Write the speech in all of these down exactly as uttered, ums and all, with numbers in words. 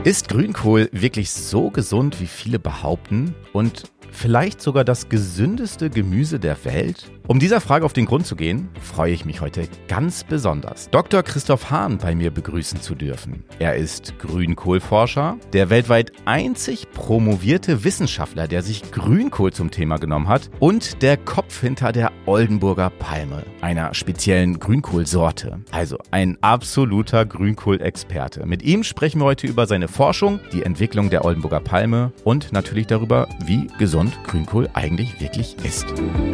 Ist Grünkohl wirklich so gesund, wie viele behaupten? Und vielleicht sogar das gesündeste Gemüse der Welt? Um dieser Frage auf den Grund zu gehen, freue ich mich heute ganz besonders, Doktor Christoph Hahn bei mir begrüßen zu dürfen. Er ist Grünkohlforscher, der weltweit einzig promovierte Wissenschaftler, der sich Grünkohl zum Thema genommen hat, und der Kopf hinter der Oldenburger Palme, einer speziellen Grünkohlsorte. Also ein absoluter Grünkohlexperte. Mit ihm sprechen wir heute über seine Forschung, die Entwicklung der Oldenburger Palme und natürlich darüber, wie gesund Grünkohl eigentlich wirklich ist.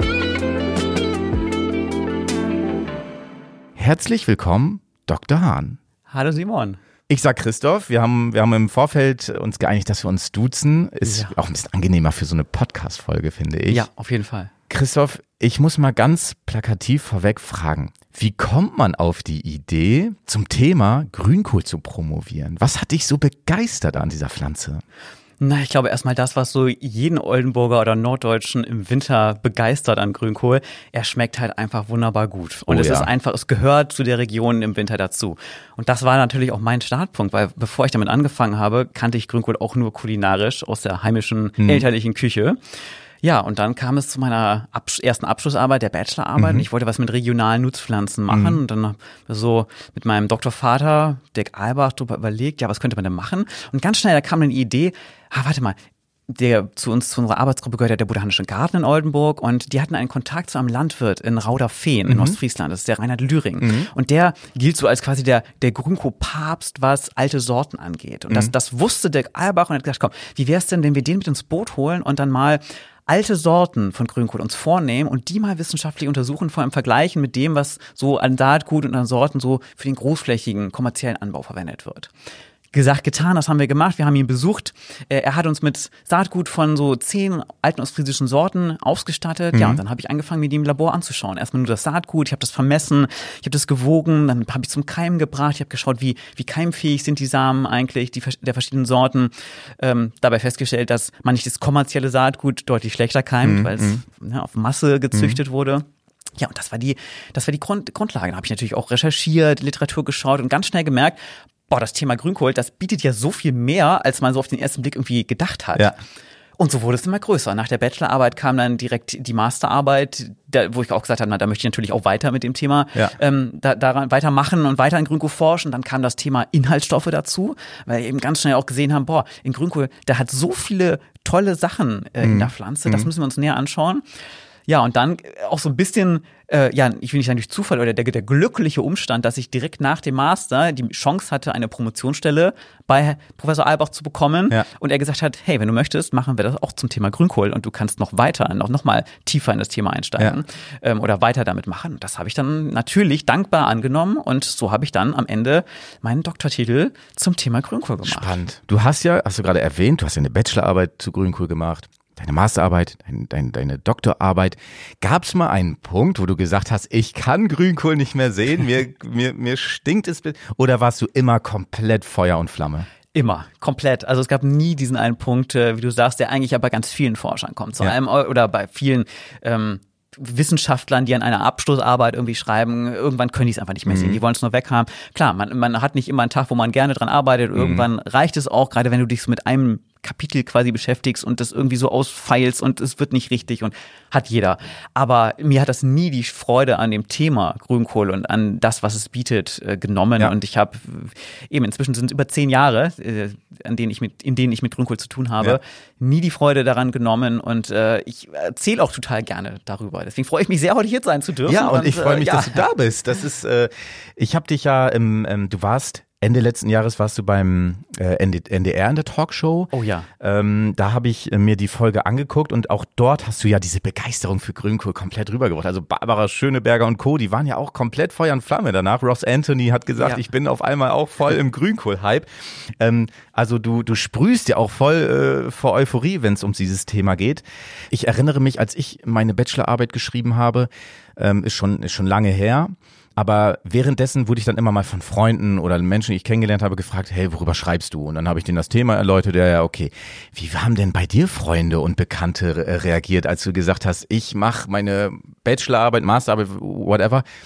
Herzlich willkommen, Doktor Hahn. Hallo Simon. Ich sag Christoph, wir haben, wir haben im Vorfeld uns geeinigt, dass wir uns duzen. Ist ja auch ein bisschen angenehmer für so eine Podcast-Folge, finde ich. Ja, auf jeden Fall. Christoph, ich muss mal ganz plakativ vorweg fragen, wie kommt man auf die Idee, zum Thema Grünkohl zu promovieren? Was hat dich so begeistert an dieser Pflanze? Na, ich glaube erstmal das, was so jeden Oldenburger oder Norddeutschen im Winter begeistert an Grünkohl. Er schmeckt halt einfach wunderbar gut. Und oh, es ja. ist einfach, es gehört zu der Region im Winter dazu. Und das war natürlich auch mein Startpunkt, weil bevor ich damit angefangen habe, kannte ich Grünkohl auch nur kulinarisch aus der heimischen hm. elterlichen Küche. Ja, und dann kam es zu meiner Abs- ersten Abschlussarbeit, der Bachelorarbeit. Mhm. Ich wollte was mit regionalen Nutzpflanzen machen. Mhm. Und dann so mit meinem Doktorvater, Dirk Albach, darüber überlegt, ja, was könnte man denn machen? Und ganz schnell, da kam eine Idee, ah, warte mal, der zu uns, zu unserer Arbeitsgruppe gehört ja der Botanische Garten in Oldenburg, und die hatten einen Kontakt zu einem Landwirt in Rauderfehn in mhm. Ostfriesland, das ist der Reinhard Lühring. Mhm. Und der gilt so als quasi der, der Grünkohl-Papst, was alte Sorten angeht. Und mhm. das, das wusste Dirk Albach und hat gesagt, komm, wie wär's denn, wenn wir den mit ins Boot holen und dann mal alte Sorten von Grünkohl uns vornehmen und die mal wissenschaftlich untersuchen, vor allem vergleichen mit dem, was so an Saatgut und an Sorten so für den großflächigen kommerziellen Anbau verwendet wird. Gesagt, getan, das haben wir gemacht. Wir haben ihn besucht. Er hat uns mit Saatgut von so zehn alten ostfriesischen Sorten ausgestattet. Mhm. Ja, und dann habe ich angefangen, mir die im Labor anzuschauen. Erstmal nur das Saatgut, ich habe das vermessen, ich habe das gewogen, dann habe ich zum Keimen gebracht. Ich habe geschaut, wie wie keimfähig sind die Samen eigentlich, die der verschiedenen Sorten. Ähm, dabei festgestellt, dass manches kommerzielle Saatgut deutlich schlechter keimt, mhm. weil es ne, auf Masse gezüchtet mhm. wurde. Ja, und das war die, das war die Grund, Grundlage. Da habe ich natürlich auch recherchiert, Literatur geschaut und ganz schnell gemerkt, boah, das Thema Grünkohl, das bietet ja so viel mehr, als man so auf den ersten Blick irgendwie gedacht hat. Ja. Und so wurde es immer größer. Nach der Bachelorarbeit kam dann direkt die Masterarbeit, da, wo ich auch gesagt habe, na, da möchte ich natürlich auch weiter mit dem Thema ja. ähm, da, daran weitermachen und weiter in Grünkohl forschen. Dann kam das Thema Inhaltsstoffe dazu, weil wir eben ganz schnell auch gesehen haben, boah, in Grünkohl, da hat so viele tolle Sachen äh, mhm. in der Pflanze, das müssen wir uns näher anschauen. Ja, und dann auch so ein bisschen, äh, ja, ich will nicht sagen durch Zufall oder der, der glückliche Umstand, dass ich direkt nach dem Master die Chance hatte, eine Promotionsstelle bei Professor Albach zu bekommen. Ja. Und er gesagt hat, hey, wenn du möchtest, machen wir das auch zum Thema Grünkohl und du kannst noch weiter, noch, noch mal tiefer in das Thema einsteigen ja. ähm, oder weiter damit machen. Und das habe ich dann natürlich dankbar angenommen und so habe ich dann am Ende meinen Doktortitel zum Thema Grünkohl gemacht. Spannend. Du hast ja, hast du gerade erwähnt, du hast ja eine Bachelorarbeit zu Grünkohl gemacht. Deine Masterarbeit, dein, dein, deine Doktorarbeit. Gab es mal einen Punkt, wo du gesagt hast, ich kann Grünkohl nicht mehr sehen, mir, mir, mir stinkt es? Oder warst du immer komplett Feuer und Flamme? Immer, komplett. Also es gab nie diesen einen Punkt, wie du sagst, der eigentlich ja bei ganz vielen Forschern kommt. Zu ja. einem oder bei vielen ähm, Wissenschaftlern, die an einer Abschlussarbeit irgendwie schreiben, irgendwann können die es einfach nicht mehr sehen, mhm. die wollen es nur weghaben. Klar, man, man hat nicht immer einen Tag, wo man gerne dran arbeitet, irgendwann mhm. reicht es auch, gerade wenn du dich so mit einem Kapitel quasi beschäftigst und das irgendwie so ausfeilst und es wird nicht richtig und hat jeder. Aber mir hat das nie die Freude an dem Thema Grünkohl und an das, was es bietet, äh, genommen. Ja. Und ich habe eben inzwischen sind es über zehn Jahre, äh, an denen ich mit, in denen ich mit Grünkohl zu tun habe, ja. nie die Freude daran genommen und äh, ich erzähle auch total gerne darüber. Deswegen freue ich mich sehr, heute hier sein zu dürfen. Ja, und, und ich freue mich, äh, ja. dass du da bist. Das ist, äh, ich habe dich ja im, ähm, du warst Ende letzten Jahres warst du beim äh, N D R in der Talkshow. Oh ja. Ähm, da habe ich äh, mir die Folge angeguckt und auch dort hast du ja diese Begeisterung für Grünkohl komplett rübergebracht. Also Barbara Schöneberger und Co., die waren ja auch komplett Feuer und Flamme danach. Ross Anthony hat gesagt, ja. ich bin auf einmal auch voll im Grünkohl-Hype. Ähm, also du du sprühst ja auch voll äh, vor Euphorie, wenn es um dieses Thema geht. Ich erinnere mich, als ich meine Bachelorarbeit geschrieben habe, ähm, ist schon ist schon lange her. Aber währenddessen wurde ich dann immer mal von Freunden oder Menschen, die ich kennengelernt habe, gefragt, hey, worüber schreibst du? Und dann habe ich denen das Thema erläutert, ja, ja, okay. Wie haben denn bei dir Freunde und Bekannte reagiert, als du gesagt hast, ich mache meine Bachelorarbeit, Masterarbeit, whatever,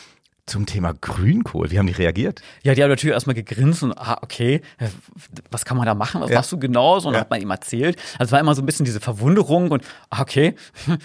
zum Thema Grünkohl. Wie haben die reagiert? Ja, die haben natürlich erstmal gegrinst und, ah, okay, was kann man da machen? Was ja. machst du genau? So, und ja. hat man ihm erzählt. Also es war immer so ein bisschen diese Verwunderung und, ah, okay,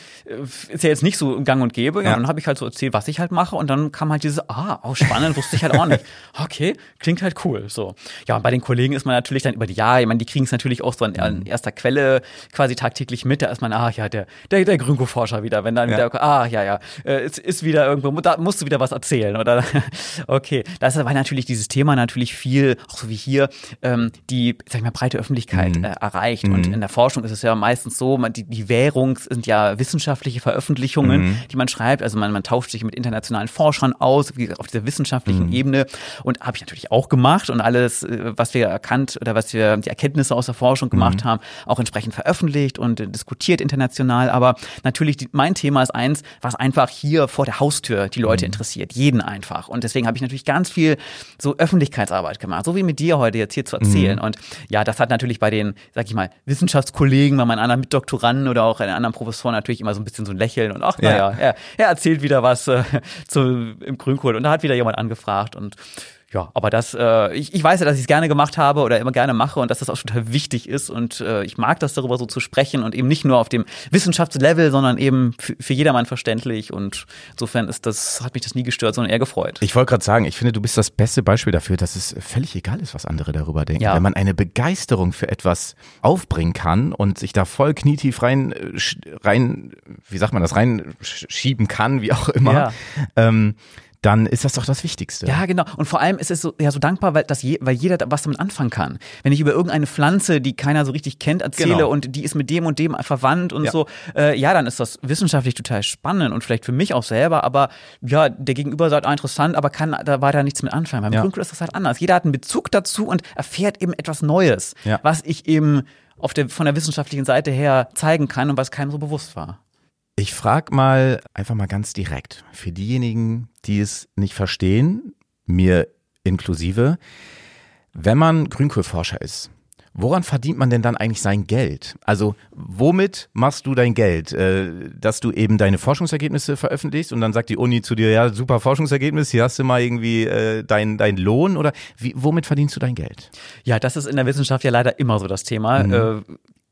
ist ja jetzt nicht so gang und gäbe. Ja. Und dann habe ich halt so erzählt, was ich halt mache. Und dann kam halt dieses, ah, auch spannend, wusste ich halt auch nicht. Okay, klingt halt cool. So. Ja, und bei den Kollegen ist man natürlich dann über die Jahre, ich meine, die kriegen es natürlich auch so an, an erster Quelle quasi tagtäglich mit. Da ist man, ah, ja, der, der, der Grünkohlforscher wieder. Wenn dann ja. wieder, ah, ja, ja, es ist wieder irgendwo, da musst du wieder was erzählen. Oder okay, das war natürlich dieses Thema natürlich viel, auch so wie hier, ähm, die, sag ich mal, breite Öffentlichkeit mhm. äh, erreicht. Mhm. Und in der Forschung ist es ja meistens so, man, die, die Währung sind ja wissenschaftliche Veröffentlichungen, mhm. die man schreibt. Also man, man tauscht sich mit internationalen Forschern aus, wie gesagt, auf dieser wissenschaftlichen mhm. Ebene. Und habe ich natürlich auch gemacht und alles, was wir erkannt oder was wir, die Erkenntnisse aus der Forschung gemacht mhm. haben, auch entsprechend veröffentlicht und äh, diskutiert international. Aber natürlich, die, mein Thema ist eins, was einfach hier vor der Haustür die Leute mhm. interessiert. Jeden einfach. Und deswegen habe ich natürlich ganz viel so Öffentlichkeitsarbeit gemacht, so wie mit dir heute jetzt hier zu erzählen. Mhm. Und ja, das hat natürlich bei den, sag ich mal, Wissenschaftskollegen, bei meinen anderen Mitdoktoranden oder auch den anderen Professoren natürlich immer so ein bisschen so ein Lächeln und ach, ja. naja, er, er erzählt wieder was äh, zu, im Grünkohl und da hat wieder jemand angefragt und ja, aber das, äh, ich, ich weiß ja, dass ich es gerne gemacht habe oder immer gerne mache und dass das auch total wichtig ist und äh, ich mag das, darüber so zu sprechen und eben nicht nur auf dem Wissenschaftslevel, sondern eben für, für jedermann verständlich und insofern ist das, hat mich das nie gestört, sondern eher gefreut. Ich wollte gerade sagen, ich finde, du bist das beste Beispiel dafür, dass es völlig egal ist, was andere darüber denken. Ja. Wenn man eine Begeisterung für etwas aufbringen kann und sich da voll knietief rein, rein, wie sagt man das, reinschieben kann, wie auch immer, ja. ähm, dann ist das doch das Wichtigste. Ja, genau. Und vor allem ist es so, ja, so dankbar, weil, das je, weil jeder was damit anfangen kann. Wenn ich über irgendeine Pflanze, die keiner so richtig kennt, erzähle genau. und die ist mit dem und dem verwandt und ja. so, äh, ja, dann ist das wissenschaftlich total spannend und vielleicht für mich auch selber, aber ja, der Gegenüber sagt, ah, interessant, aber kann da weiter nichts mit anfangen. Beim ja. Grünkohl ist das halt anders. Jeder hat einen Bezug dazu und erfährt eben etwas Neues, ja. was ich eben auf der, von der wissenschaftlichen Seite her zeigen kann und was keinem so bewusst war. Ich frage mal einfach mal ganz direkt für diejenigen, die es nicht verstehen, mir inklusive, wenn man Grünkohlforscher ist, woran verdient man denn dann eigentlich sein Geld? Also womit machst du dein Geld? Äh, dass du eben deine Forschungsergebnisse veröffentlichst und dann sagt die Uni zu dir, ja, super Forschungsergebnis, hier hast du mal irgendwie äh, dein, dein Lohn oder wie, womit verdienst du dein Geld? Ja, das ist in der Wissenschaft ja leider immer so das Thema. Mhm. Äh,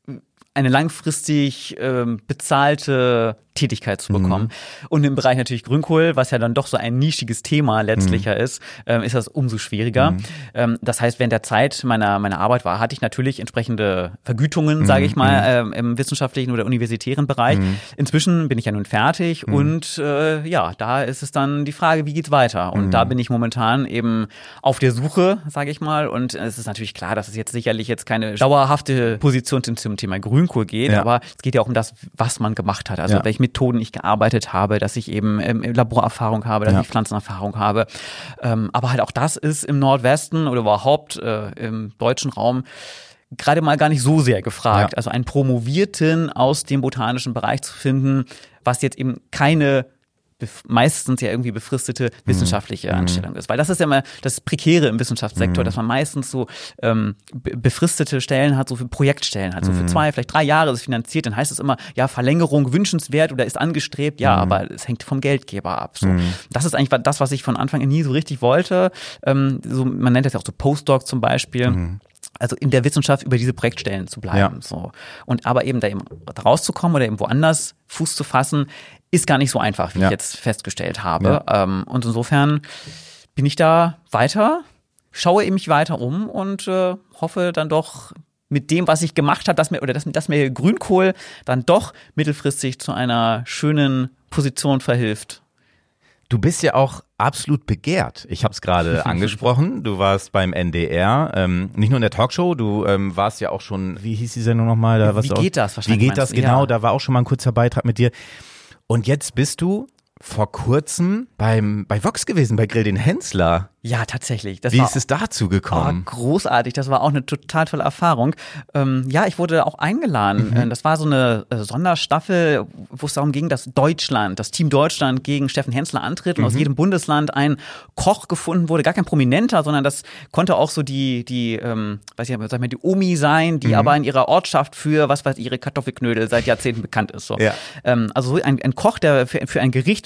eine langfristig ähm, bezahlte Tätigkeit zu bekommen. Mhm. Und im Bereich natürlich Grünkohl, was ja dann doch so ein nischiges Thema letztlicher mhm. ist, ähm, ist das umso schwieriger. Mhm. Ähm, das heißt, während der Zeit meiner meiner Arbeit war, hatte ich natürlich entsprechende Vergütungen, mhm. sage ich mal, ähm, im wissenschaftlichen oder universitären Bereich. Mhm. Inzwischen bin ich ja nun fertig mhm. und äh, ja, da ist es dann die Frage, wie geht's weiter? Und mhm. da bin ich momentan eben auf der Suche, sage ich mal. Und es ist natürlich klar, dass es jetzt sicherlich jetzt keine dauerhafte Position zum, zum Thema Grünkohl geht, ja. aber es geht ja auch um das, was man gemacht hat. Also ja. welche Methoden ich gearbeitet habe, dass ich eben ähm, Laborerfahrung habe, dass ja. ich Pflanzenerfahrung habe. Ähm, aber halt auch das ist im Nordwesten oder überhaupt äh, im deutschen Raum gerade mal gar nicht so sehr gefragt. Ja. Also einen Promovierten aus dem botanischen Bereich zu finden, was jetzt eben keine meistens ja irgendwie befristete wissenschaftliche mhm. Anstellung ist. Weil das ist ja immer das Prekäre im Wissenschaftssektor, mhm. dass man meistens so ähm, befristete Stellen hat, so für Projektstellen hat, so für zwei, vielleicht drei Jahre ist es finanziert, dann heißt es immer, ja, Verlängerung wünschenswert oder ist angestrebt, ja, mhm. aber es hängt vom Geldgeber ab. So. Mhm. Das ist eigentlich das, was ich von Anfang an nie so richtig wollte. Ähm, so, man nennt das ja auch so Postdoc zum Beispiel. Mhm. Also in der Wissenschaft über diese Projektstellen zu bleiben. Ja. So. Und aber eben da eben rauszukommen oder eben woanders Fuß zu fassen, ist gar nicht so einfach, wie ja. ich jetzt festgestellt habe. Ja. Ähm, und insofern bin ich da weiter, schaue mich weiter um und äh, hoffe dann doch mit dem, was ich gemacht habe, dass mir oder dass, dass mir Grünkohl dann doch mittelfristig zu einer schönen Position verhilft. Du bist ja auch absolut begehrt. Ich habe es gerade angesprochen. Du warst beim N D R, ähm, nicht nur in der Talkshow, du ähm, warst ja auch schon, wie hieß die Sendung nochmal? Da, wie geht das wahrscheinlich? Wie geht das genau? Ja. Da war auch schon mal ein kurzer Beitrag mit dir. Und jetzt bist du vor kurzem beim bei Vox gewesen, bei Grill den Hensler. Ja, tatsächlich. Das Wie war, ist es dazu gekommen? Oh, großartig, das war auch eine total tolle Erfahrung. Ähm, ja, ich wurde auch eingeladen. Mhm. Das war so eine äh, Sonderstaffel, wo es darum ging, dass Deutschland, das Team Deutschland gegen Steffen Hensler antritt und mhm. aus jedem Bundesland ein Koch gefunden wurde. Gar kein Prominenter, sondern das konnte auch so die, die ähm, weiß ich nicht, sag ich mal, die Omi sein, die mhm. aber in ihrer Ortschaft für, was weiß ich, ihre Kartoffelknödel seit Jahrzehnten bekannt ist. So. Ja. Ähm, also so ein, ein Koch, der für, für ein Gericht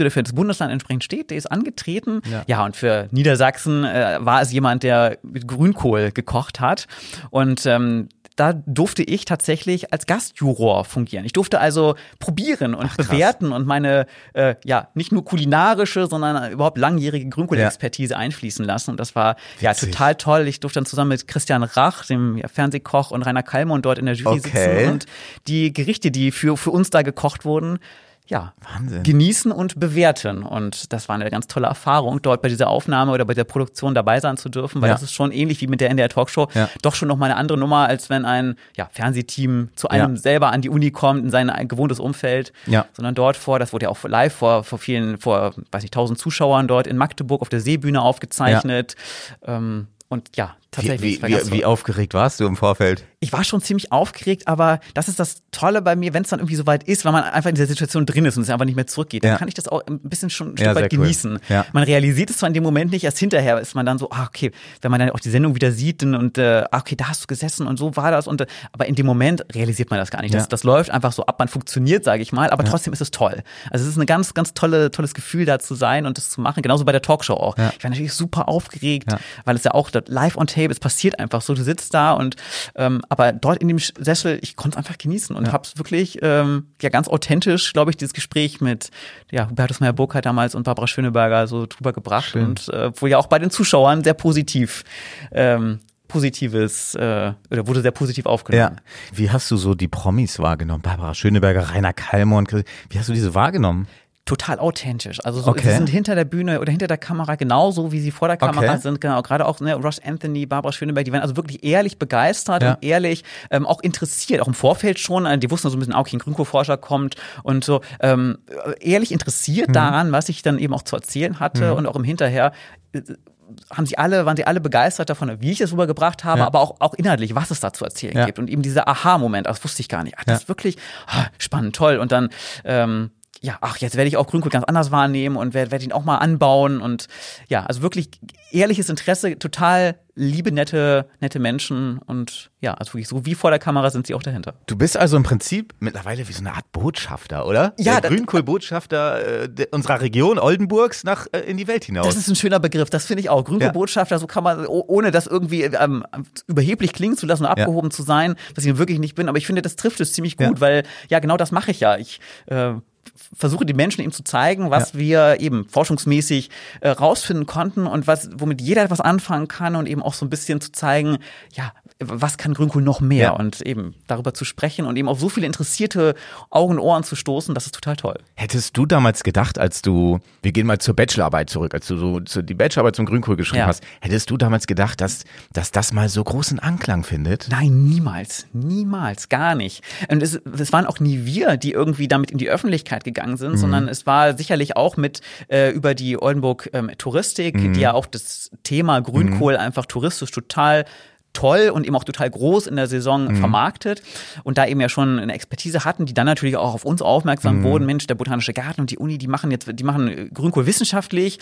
möchte, der für das Bundesland entsprechend steht, der ist angetreten. Ja, ja und für Niedersachsen äh, war es jemand, der mit Grünkohl gekocht hat. Und ähm, da durfte ich tatsächlich als Gastjuror fungieren. Ich durfte also probieren und Ach, bewerten und meine, äh, ja, nicht nur kulinarische, sondern überhaupt langjährige Grünkohl-Expertise ja. einfließen lassen. Und das war Witzig. ja total toll. Ich durfte dann zusammen mit Christian Rach, dem ja, Fernsehkoch, und Rainer Kallmund dort in der Jury okay. sitzen und die Gerichte, die für, für uns da gekocht wurden, ja, Wahnsinn. genießen und bewerten. Und das war eine ganz tolle Erfahrung, dort bei dieser Aufnahme oder bei der Produktion dabei sein zu dürfen, weil ja. das ist schon ähnlich wie mit der N D R Talkshow, ja. doch schon nochmal eine andere Nummer, als wenn ein ja, Fernsehteam zu einem ja. selber an die Uni kommt, in sein gewohntes Umfeld, ja. sondern dort vor, das wurde ja auch live vor, vor vielen, vor, weiß nicht, tausend Zuschauern dort in Magdeburg auf der Seebühne aufgezeichnet. Ja. Ähm, und ja, tatsächlich. Wie, wie, wie, wie aufgeregt warst du im Vorfeld? Ich war schon ziemlich aufgeregt, aber das ist das Tolle bei mir, wenn es dann irgendwie so weit ist, weil man einfach in dieser Situation drin ist und es einfach nicht mehr zurückgeht, ja. dann kann ich das auch ein bisschen schon ein Stück ja, weit genießen. Cool. Ja. Man realisiert es zwar in dem Moment nicht, erst hinterher ist man dann so, ah, okay, wenn man dann auch die Sendung wieder sieht und, und äh, okay, da hast du gesessen und so war das. Und, aber in dem Moment realisiert man das gar nicht. Das, ja. das läuft einfach so ab, man funktioniert, sage ich mal, aber ja. trotzdem ist es toll. Also es ist ein ganz, ganz tolle, tolles Gefühl, da zu sein und das zu machen. Genauso bei der Talkshow auch. Ja. Ich war natürlich super aufgeregt, ja. weil es ja auch live on tape, es passiert einfach so, du sitzt da und ähm, aber dort in dem Sessel, ich konnte es einfach genießen und ja. habe es wirklich ähm, ja ganz authentisch, glaube ich, dieses Gespräch mit ja, Hubertus Meyer-Burkhardt damals und Barbara Schöneberger so drüber gebracht Schön. und äh, wo ja auch bei den Zuschauern sehr positiv ähm, positives, äh, oder wurde sehr positiv aufgenommen. Ja. Wie hast du so die Promis wahrgenommen? Barbara Schöneberger, Rainer Kallmund, wie hast du diese wahrgenommen? Total authentisch. Also so, okay. sie sind hinter der Bühne oder hinter der Kamera genauso, wie sie vor der Kamera okay. sind. Genau, gerade auch ne, Ross Anthony, Barbara Schöneberger, die waren also wirklich ehrlich begeistert ja. und ehrlich ähm, auch interessiert, auch im Vorfeld schon. Die wussten so ein bisschen, okay, ein Grünkohlforscher kommt und so ähm, ehrlich interessiert mhm. daran, was ich dann eben auch zu erzählen hatte mhm. und auch im Hinterher äh, haben sie alle, waren sie alle begeistert davon, wie ich es rübergebracht habe, ja. aber auch, auch inhaltlich, was es da zu erzählen ja. gibt. Und eben dieser Aha-Moment, das wusste ich gar nicht. Ach, das ja. ist wirklich ah, spannend, toll. Und dann ähm, ja, ach, jetzt werde ich auch Grünkohl ganz anders wahrnehmen und werde werd ihn auch mal anbauen und ja, also wirklich ehrliches Interesse, total liebe, nette, nette Menschen und ja, also wirklich so wie vor der Kamera sind sie auch dahinter. Du bist also im Prinzip mittlerweile wie so eine Art Botschafter, oder? Ja. Der Grünkohl-Botschafter äh, unserer Region Oldenburgs nach äh, in die Welt hinaus. Das ist ein schöner Begriff, das finde ich auch. Grünkohl-Botschafter, ja. so kann man, ohne das irgendwie ähm, überheblich klingen zu lassen und abgehoben ja. zu sein, was ich wirklich nicht bin, aber ich finde, das trifft es ziemlich gut, ja. weil ja, genau das mache ich ja. Ich äh, versuche den Menschen eben zu zeigen, was ja. wir eben forschungsmäßig äh, rausfinden konnten und was, womit jeder etwas anfangen kann und eben auch so ein bisschen zu zeigen, ja, was kann Grünkohl noch mehr ja. und eben darüber zu sprechen und eben auf so viele interessierte Augen und Ohren zu stoßen, das ist total toll. Hättest du damals gedacht, als du, wir gehen mal zur Bachelorarbeit zurück, als du so zu, die Bachelorarbeit zum Grünkohl geschrieben ja. hast, hättest du damals gedacht, dass, dass das mal so großen Anklang findet? Nein, niemals, niemals, gar nicht. Und es, es waren auch nie wir, die irgendwie damit in die Öffentlichkeit gegangen sind, mhm. sondern es war sicherlich auch mit äh, über die Oldenburg ähm, Touristik, mhm. die ja auch das Thema Grünkohl mhm. einfach touristisch total toll und eben auch total groß in der Saison mhm. vermarktet und da eben ja schon eine Expertise hatten, die dann natürlich auch auf uns aufmerksam mhm. wurden. Mensch, der Botanische Garten und die Uni, die machen jetzt, die machen Grünkohl wissenschaftlich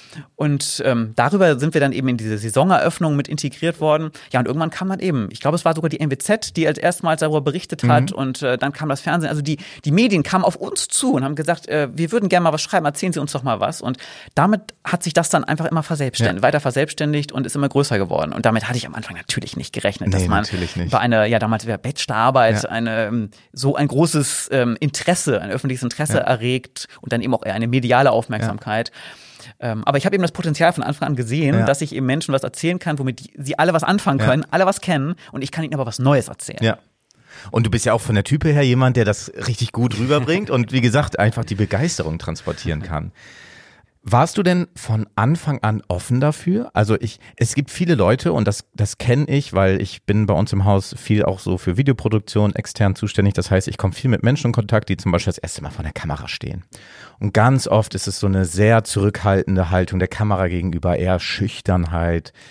und ähm, darüber sind wir dann eben in diese Saisoneröffnung mit integriert worden. Ja, und irgendwann kam dann eben, ich glaube, es war sogar die N W Z, die als erstmals darüber berichtet hat mhm. und äh, dann kam das Fernsehen, also die die Medien kamen auf uns zu und haben gesagt, äh, wir würden gerne mal was schreiben, erzählen Sie uns doch mal was und damit hat sich das dann einfach immer verselbstständigt, ja. weiter verselbstständigt und ist immer größer geworden und damit hatte ich am Anfang natürlich nicht gerechnet, nee, dass man nicht. bei einer, ja damals wäre Bachelorarbeit, ja. eine so ein großes ähm, Interesse, ein öffentliches Interesse ja. erregt und dann eben auch eher eine mediale Aufmerksamkeit. Ja. Ähm, aber ich habe eben das Potenzial von Anfang an gesehen, ja. dass ich eben Menschen was erzählen kann, womit die, sie alle was anfangen können, ja. alle was kennen und ich kann ihnen aber was Neues erzählen. Ja. Und du bist ja auch von der Type her jemand, der das richtig gut rüberbringt und wie gesagt, einfach die Begeisterung transportieren kann. Warst du denn von Anfang an offen dafür? Also ich, es gibt viele Leute und das, das kenne ich, weil ich bin bei uns im Haus viel auch so für Videoproduktion extern zuständig. Das heißt, ich komme viel mit Menschen in Kontakt, die zum Beispiel das erste Mal vor der Kamera stehen. Und ganz oft ist es so eine sehr zurückhaltende Haltung der Kamera gegenüber, eher Schüchternheit.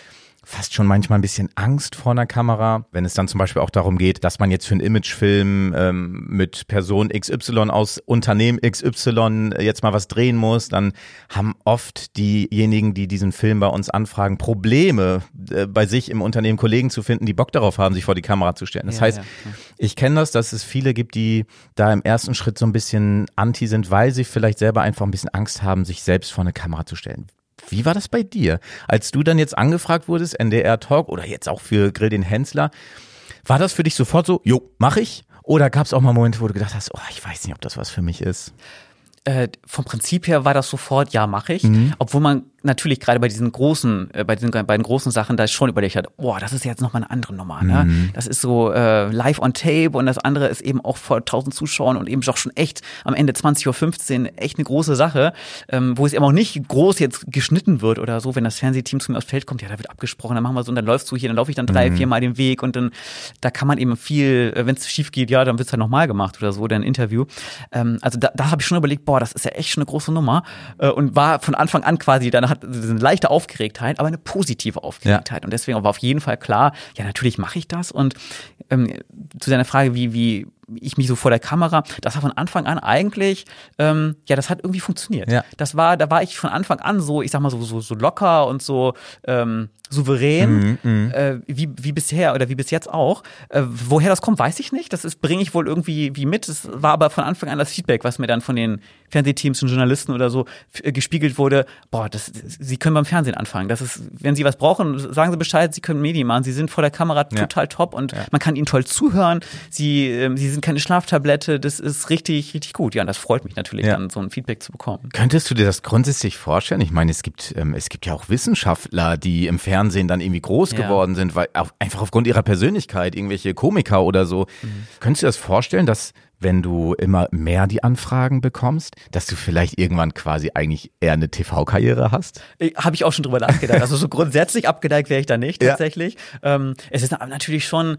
fast schon manchmal ein bisschen Angst vor einer Kamera, wenn es dann zum Beispiel auch darum geht, dass man jetzt für einen Imagefilm ähm, mit Person X Y aus Unternehmen X Y jetzt mal was drehen muss, dann haben oft diejenigen, die diesen Film bei uns anfragen, Probleme äh, bei sich im Unternehmen Kollegen zu finden, die Bock darauf haben, sich vor die Kamera zu stellen. Das ja, heißt, ja, ja. ich kenne das, dass es viele gibt, die da im ersten Schritt so ein bisschen anti sind, weil sie vielleicht selber einfach ein bisschen Angst haben, sich selbst vor eine Kamera zu stellen. Wie war das bei dir? Als du dann jetzt angefragt wurdest, N D R Talk oder jetzt auch für Grill den Hensler, war das für dich sofort so, jo, mach ich? Oder gab es auch mal Momente, wo du gedacht hast, oh, ich weiß nicht, ob das was für mich ist? Äh, vom Prinzip her war das sofort, ja, mache ich. Mhm. Obwohl man natürlich gerade bei diesen großen, äh, bei diesen beiden großen Sachen da schon überlegt hat, boah, das ist jetzt nochmal eine andere Nummer. Ne? Mhm. Das ist so äh, live on tape und das andere ist eben auch vor tausend Zuschauern und eben doch schon echt am Ende zwanzig Uhr fünfzehn echt eine große Sache, ähm, wo es eben auch nicht groß jetzt geschnitten wird oder so, wenn das Fernsehteam zu mir aufs Feld kommt, ja, da wird abgesprochen, dann machen wir so und dann läufst du hier, dann laufe ich dann drei, mhm. vier Mal den Weg und dann, da kann man eben viel, wenn es schief geht, ja, dann wird's halt nochmal gemacht oder so, dann ein Interview. Ähm, also da, da habe ich schon überlegt, boah, das ist ja echt schon eine große Nummer äh, und war von Anfang an quasi, dann hat eine leichte Aufgeregtheit, aber eine positive Aufgeregtheit. Ja. Und deswegen war auf jeden Fall klar, ja, natürlich mache ich das. Und ähm, zu deiner Frage, wie, wie ich mich so vor der Kamera, das war von Anfang an eigentlich, ähm, ja, das hat irgendwie funktioniert. Ja. Das war, da war ich von Anfang an so, ich sag mal so, so, so locker und so ähm, souverän, mhm, äh, wie, wie bisher oder wie bis jetzt auch. Äh, woher das kommt, weiß ich nicht. Das ist, bringe ich wohl irgendwie wie mit. Es war aber von Anfang an das Feedback, was mir dann von den Fernsehteams und Journalisten oder so äh, gespiegelt wurde. Boah, das, Sie können beim Fernsehen anfangen. Das ist, wenn Sie was brauchen, sagen Sie Bescheid. Sie können Medien machen. Sie sind vor der Kamera ja. total top und ja. man kann Ihnen toll zuhören. Sie, äh, Sie sind keine Schlaftablette. Das ist richtig, richtig gut. Ja, und das freut mich natürlich, ja. dann so ein Feedback zu bekommen. Könntest du dir das grundsätzlich vorstellen? Ich meine, es gibt, ähm, es gibt ja auch Wissenschaftler, die im Fernsehen dann irgendwie groß ja. geworden sind, weil auf, einfach aufgrund ihrer Persönlichkeit, irgendwelche Komiker oder so. Mhm. Könntest du dir das vorstellen, dass wenn du immer mehr die Anfragen bekommst, dass du vielleicht irgendwann quasi eigentlich eher eine T V-Karriere hast? Habe ich auch schon drüber nachgedacht. Also so grundsätzlich abgeneigt wäre ich da nicht tatsächlich. Ja. Ähm, es ist natürlich schon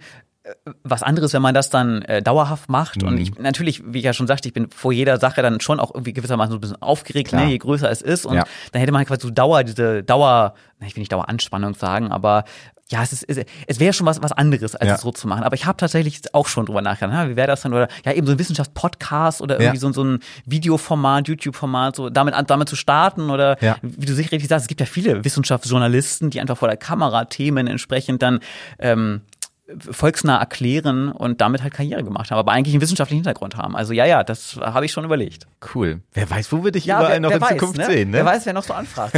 was anderes, wenn man das dann äh, dauerhaft macht. Mhm. Und ich natürlich, wie ich ja schon sagte, ich bin vor jeder Sache dann schon auch irgendwie gewissermaßen so ein bisschen aufgeregt, ne, je größer es ist. Und ja. dann hätte man quasi so Dauer, diese Dauer, ich will nicht Daueranspannung sagen, aber ja, es ist, es, es wäre schon was, was anderes, als ja. es so zu machen. Aber ich habe tatsächlich auch schon drüber nachgedacht, na, wie wäre das dann? Oder ja, eben so ein Wissenschaftspodcast oder irgendwie ja. so, so ein Videoformat, YouTube-Format, so damit, damit zu starten. Oder ja. wie du sicher richtig sagst, es gibt ja viele Wissenschaftsjournalisten, die einfach vor der Kamera Themen entsprechend dann ähm, volksnah erklären und damit halt Karriere gemacht haben, aber eigentlich einen wissenschaftlichen Hintergrund haben. Also ja, ja, das habe ich schon überlegt. Cool. Wer weiß, wo wir dich ja, überall wer, noch wer in weiß, Zukunft ne? sehen. Ne? Wer weiß, wer noch so anfragt.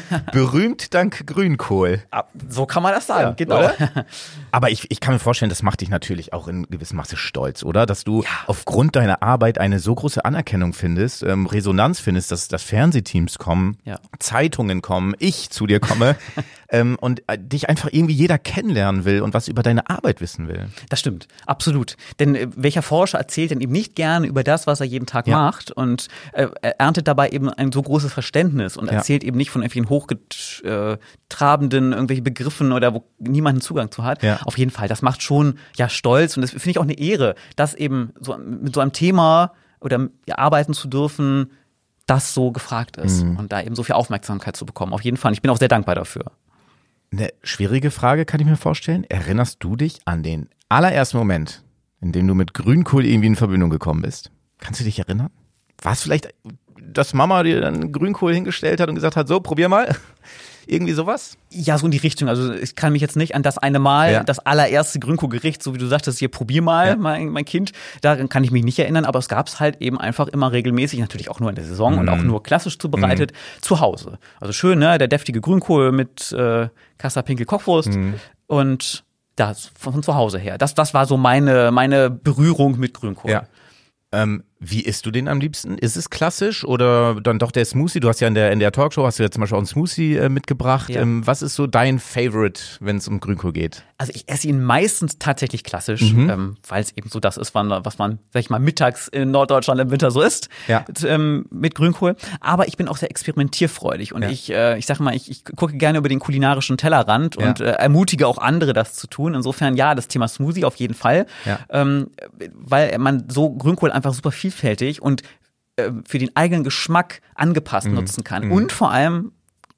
Berühmt dank Grünkohl. So kann man das sagen, ja, genau. Oder? Aber ich, ich kann mir vorstellen, das macht dich natürlich auch in gewissem Maße stolz, oder? Dass du ja. aufgrund deiner Arbeit eine so große Anerkennung findest, ähm, Resonanz findest, dass, dass Fernsehteams kommen, ja. Zeitungen kommen, ich zu dir komme ähm, und äh, dich einfach irgendwie jeder kennenlernen will und was über deine Arbeit wissen will. Das stimmt, absolut. Denn äh, welcher Forscher erzählt denn eben nicht gerne über das, was er jeden Tag ja. macht und äh, er erntet dabei eben ein so großes Verständnis und ja. erzählt eben nicht von irgendwelchen hochgetrabenden irgendwelchen Begriffen oder wo niemand einen Zugang zu hat. Ja. Auf jeden Fall, das macht schon ja stolz und das finde ich auch eine Ehre, dass eben so mit so einem Thema oder ja, arbeiten zu dürfen, das so gefragt ist mhm. und da eben so viel Aufmerksamkeit zu bekommen. Auf jeden Fall. Ich bin auch sehr dankbar dafür. Eine schwierige Frage, kann ich mir vorstellen. Erinnerst du dich an den allerersten Moment, in dem du mit Grünkohl irgendwie in Verbindung gekommen bist? Kannst du dich erinnern? War es vielleicht, dass Mama dir dann Grünkohl hingestellt hat und gesagt hat, so, probier mal? Irgendwie sowas? Ja, so in die Richtung. Also ich kann mich jetzt nicht an das eine Mal, ja. das allererste Grünkohlgericht, so wie du sagtest, hier probier mal, ja. mein, mein Kind. Daran kann ich mich nicht erinnern, aber es gab es halt eben einfach immer regelmäßig, natürlich auch nur in der Saison mm. und auch nur klassisch zubereitet, mm. zu Hause. Also schön, ne, der deftige Grünkohl mit äh, Kassler-Pinkel-Kockwurst mm. und das von zu Hause her. Das, das war so meine, meine Berührung mit Grünkohl. Ja. Ähm, wie isst du den am liebsten? Ist es klassisch oder dann doch der Smoothie? Du hast ja in der, in der Talkshow hast du ja zum Beispiel auch einen Smoothie äh, mitgebracht. Ja. Ähm, was ist so dein Favorite, wenn es um Grünkohl geht? Also ich esse ihn meistens tatsächlich klassisch, mhm. ähm, weil es eben so das ist, was man, sag ich mal, mittags in Norddeutschland im Winter so isst, ja. ähm, mit Grünkohl. Aber ich bin auch sehr experimentierfreudig und ja. ich, äh, ich sag mal, ich, ich gucke gerne über den kulinarischen Tellerrand ja. und äh, ermutige auch andere, das zu tun. Insofern ja, das Thema Smoothie auf jeden Fall, ja. ähm, weil man so Grünkohl einfach super vielfältig und äh, für den eigenen Geschmack angepasst mhm. nutzen kann. Mhm. Und vor allem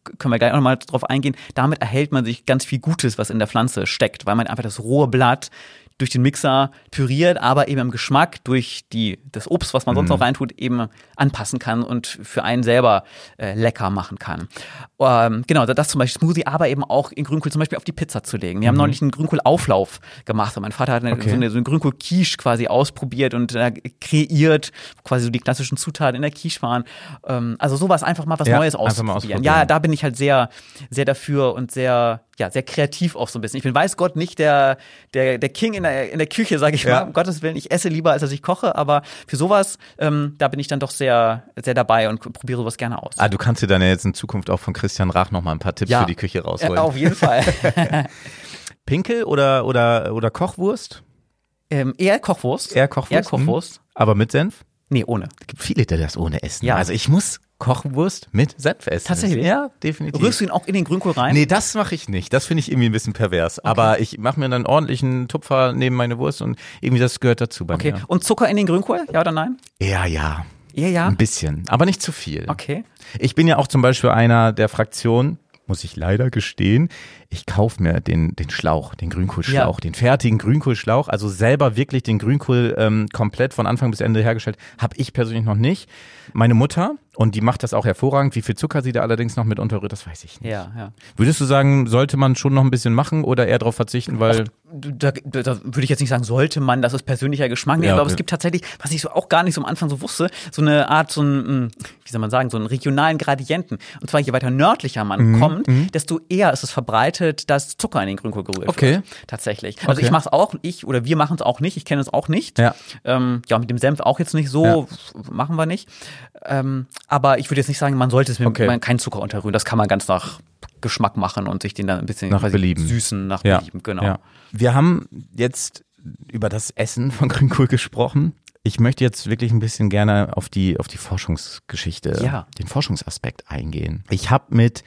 können wir gleich auch nochmal drauf eingehen, damit erhält man sich ganz viel Gutes, was in der Pflanze steckt, weil man einfach das rohe Blatt durch den Mixer püriert, aber eben im Geschmack durch die, das Obst, was man sonst noch reintut, eben anpassen kann und für einen selber äh, lecker machen kann. Ähm, genau, das zum Beispiel Smoothie, aber eben auch in Grünkohl zum Beispiel auf die Pizza zu legen. Wir mhm. haben neulich einen Grünkohlauflauf gemacht und mein Vater hat eine, okay. so eine, so eine Grünkohl-Quiche quasi ausprobiert und äh, kreiert, quasi so die klassischen Zutaten in der Quiche waren. Ähm, also sowas, einfach mal was ja, Neues ausprobieren. ausprobieren. Ja, da bin ich halt sehr, sehr dafür und sehr ja, sehr kreativ auch so ein bisschen. Ich bin, weiß Gott, nicht der, der, der King in der, in der Küche, sage ich ja. mal, um Gottes Willen. Ich esse lieber, als dass ich koche, aber für sowas, ähm, da bin ich dann doch sehr, sehr dabei und probiere sowas gerne aus. Ah, du kannst dir dann ja jetzt in Zukunft auch von Christian Rach noch mal ein paar Tipps ja. für die Küche rausholen. Ja, auf jeden Fall. Pinkel oder, oder, oder Kochwurst? Ähm, eher Kochwurst. Eher Kochwurst? Eher Kochwurst. Hm. Aber mit Senf? Nee, ohne. Es gibt viele, die das ohne essen. Ja. Also ich muss Kochwurst mit Senf essen. Tatsächlich? Ja, definitiv. Rührst du ihn auch in den Grünkohl rein? Nee, das mache ich nicht. Das finde ich irgendwie ein bisschen pervers. Okay. Aber ich mache mir dann einen ordentlichen Tupfer neben meine Wurst und irgendwie das gehört dazu bei okay. mir. Okay, und Zucker in den Grünkohl? Ja oder nein? Ja, ja. Ja, ja? Ein bisschen, aber nicht zu viel. Okay. Ich bin ja auch zum Beispiel einer der Fraktion, muss ich leider gestehen, ich kaufe mir den, den Schlauch, den Grünkohlschlauch, ja. den fertigen Grünkohlschlauch, also selber wirklich den Grünkohl ähm, komplett von Anfang bis Ende hergestellt, habe ich persönlich noch nicht. Meine Mutter, und die macht das auch hervorragend, wie viel Zucker sie da allerdings noch mit unterrührt, das weiß ich nicht. Ja, ja. Würdest du sagen, sollte man schon noch ein bisschen machen oder eher darauf verzichten, weil... Ach, da, da, da würde ich jetzt nicht sagen, sollte man, das ist persönlicher Geschmack, nee, ja, okay. aber es gibt tatsächlich, was ich so auch gar nicht so am Anfang so wusste, so eine Art, so ein, wie soll man sagen, so einen regionalen Gradienten. Und zwar je weiter nördlicher man mhm. kommt, mhm. desto eher ist es verbreitet, dass Zucker in den Grünkohl gerührt okay. wird. Tatsächlich. Also okay. ich mache es auch, ich oder wir machen es auch nicht, ich kenne es auch nicht. Ja. Ähm, ja, mit dem Senf auch jetzt nicht so, ja. machen wir nicht. Ähm, aber ich würde jetzt nicht sagen, man sollte es mit okay. keinen Zucker unterrühren. Das kann man ganz nach Geschmack machen und sich den dann ein bisschen nach Belieben. süßen, nach ja. Belieben, genau. Ja. Wir haben jetzt über das Essen von Grünkohl gesprochen. Ich möchte jetzt wirklich ein bisschen gerne auf die, auf die Forschungsgeschichte, ja. den Forschungsaspekt eingehen. Ich habe mit,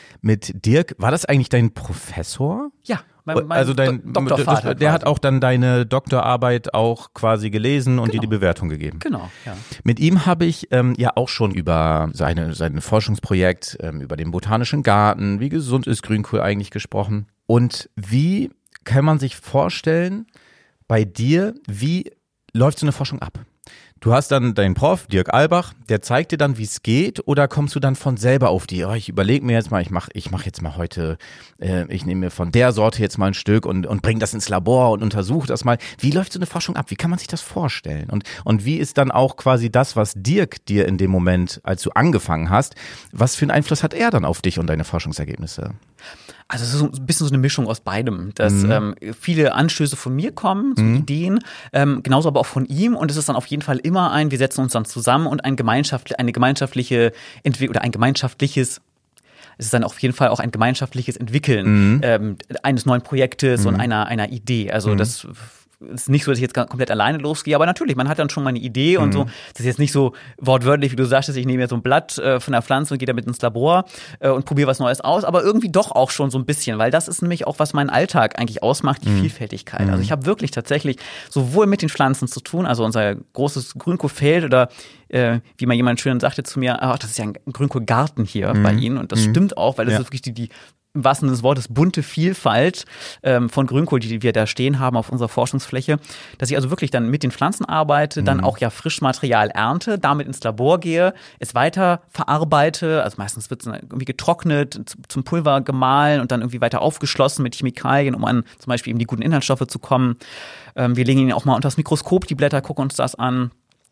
mit Dirk, war das eigentlich dein Professor? Ja. Mein, mein also dein Do- Doktorvater. Der hat auch dann deine Doktorarbeit auch quasi gelesen und genau. dir die Bewertung gegeben. Genau, ja. Mit ihm habe ich ähm, ja auch schon über seine, sein Forschungsprojekt, ähm, über den Botanischen Garten, wie gesund ist Grünkohl eigentlich gesprochen. Und wie kann man sich vorstellen, bei dir, wie läuft so eine Forschung ab? Du hast dann deinen Prof, Dirk Albach, der zeigt dir dann, wie es geht, oder kommst du dann von selber auf die, oh, ich überlege mir jetzt mal, ich mache ich mach jetzt mal heute, äh, ich nehme mir von der Sorte jetzt mal ein Stück und, und bringe das ins Labor und untersuche das mal. Wie läuft so eine Forschung ab? Wie kann man sich das vorstellen? Und, und wie ist dann auch quasi das, was Dirk dir in dem Moment, als du angefangen hast, was für einen Einfluss hat er dann auf dich und deine Forschungsergebnisse? Also es ist so ein bisschen so eine Mischung aus beidem, dass mhm. ähm, viele Anstöße von mir kommen, so mhm. Ideen, ähm, genauso aber auch von ihm, und es ist dann auf jeden Fall immer ein, wir setzen uns dann zusammen und ein gemeinschaftlich, eine gemeinschaftliche Entwicklung oder ein gemeinschaftliches es ist dann auf jeden Fall auch ein gemeinschaftliches Entwickeln mhm. ähm, eines neuen Projektes mhm. und einer einer Idee. Also mhm. das ist nicht so, dass ich jetzt komplett alleine losgehe, aber natürlich, man hat dann schon mal eine Idee und mhm. so. Das ist jetzt nicht so wortwörtlich, wie du sagtest, ich nehme jetzt so ein Blatt äh, von der Pflanze und gehe damit ins Labor äh, und probiere was Neues aus, aber irgendwie doch auch schon so ein bisschen, weil das ist nämlich auch, was meinen Alltag eigentlich ausmacht, die mhm. Vielfältigkeit. Mhm. Also ich habe wirklich tatsächlich sowohl mit den Pflanzen zu tun, also unser großes Grünkohlfeld oder äh, wie mal jemand schön sagte zu mir, ach, das ist ja ein Grünkohlgarten hier mhm. bei Ihnen, und das mhm. stimmt auch, weil das ja. ist wirklich die, die im wahrsten Sinne des Wortes bunte Vielfalt ähm, von Grünkohl, die wir da stehen haben auf unserer Forschungsfläche, dass ich also wirklich dann mit den Pflanzen arbeite, mhm. dann auch ja Frischmaterial ernte, damit ins Labor gehe, es weiter verarbeite, also meistens wird es irgendwie getrocknet, zum Pulver gemahlen und dann irgendwie weiter aufgeschlossen mit Chemikalien, um an zum Beispiel eben die guten Inhaltsstoffe zu kommen. Ähm, wir legen ihn auch mal unter das Mikroskop, die Blätter, gucken uns das an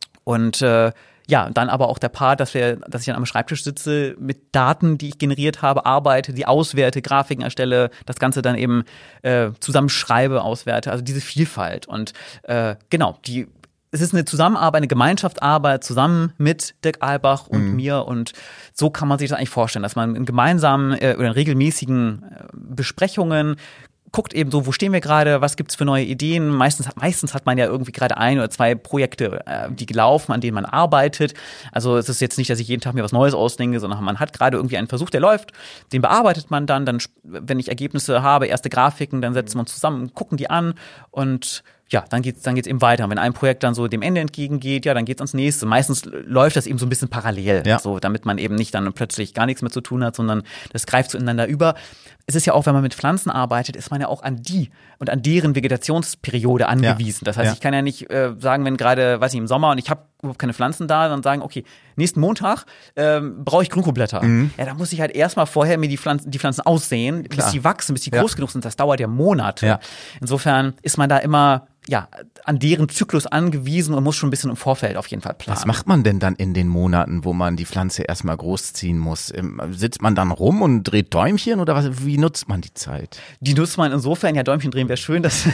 und äh, ja, dann aber auch der Part, dass wir, dass ich dann am Schreibtisch sitze, mit Daten, die ich generiert habe, arbeite, die auswerte, Grafiken erstelle, das Ganze dann eben äh, zusammenschreibe, auswerte, also diese Vielfalt. Und äh, genau, die es ist eine Zusammenarbeit, eine Gemeinschaftsarbeit zusammen mit Dirk Albach und mhm. mir, und so kann man sich das eigentlich vorstellen, dass man in gemeinsamen äh, oder in regelmäßigen äh, Besprechungen guckt eben so, wo stehen wir gerade, was gibt's für neue Ideen. Meistens, meistens hat man ja irgendwie gerade ein oder zwei Projekte, äh, die laufen, an denen man arbeitet. Also es ist jetzt nicht, dass ich jeden Tag mir was Neues ausdenke, sondern man hat gerade irgendwie einen Versuch, der läuft, den bearbeitet man dann, dann, wenn ich Ergebnisse habe, erste Grafiken, dann setzen wir uns zusammen, gucken die an und ja, dann geht's, dann geht's eben weiter. Und wenn ein Projekt dann so dem Ende entgegengeht, ja, dann geht's ans nächste. Meistens läuft das eben so ein bisschen parallel, ja. so, damit man eben nicht dann plötzlich gar nichts mehr zu tun hat, sondern das greift so ineinander über. Es ist ja auch, wenn man mit Pflanzen arbeitet, ist man ja auch an die und an deren Vegetationsperiode angewiesen. Ja. Das heißt, ja. ich kann ja nicht äh, sagen, wenn gerade, weiß ich, im Sommer und ich habe überhaupt keine Pflanzen da, dann sagen, okay, nächsten Montag ähm, brauche ich Grünkohlblätter. Mhm. Ja, dann muss ich halt erstmal vorher mir die Pflanzen, die Pflanzen aussehen, Klar. bis die wachsen, bis die ja. groß genug sind. Das dauert ja Monate. Ja. Insofern ist man da immer ja, an deren Zyklus angewiesen und muss schon ein bisschen im Vorfeld auf jeden Fall planen. Was macht man denn dann in den Monaten, wo man die Pflanze erstmal großziehen muss? Sitzt man dann rum und dreht Däumchen oder was, wie nutzt man die Zeit? Die nutzt man insofern, ja, Däumchen drehen wäre schön. Das,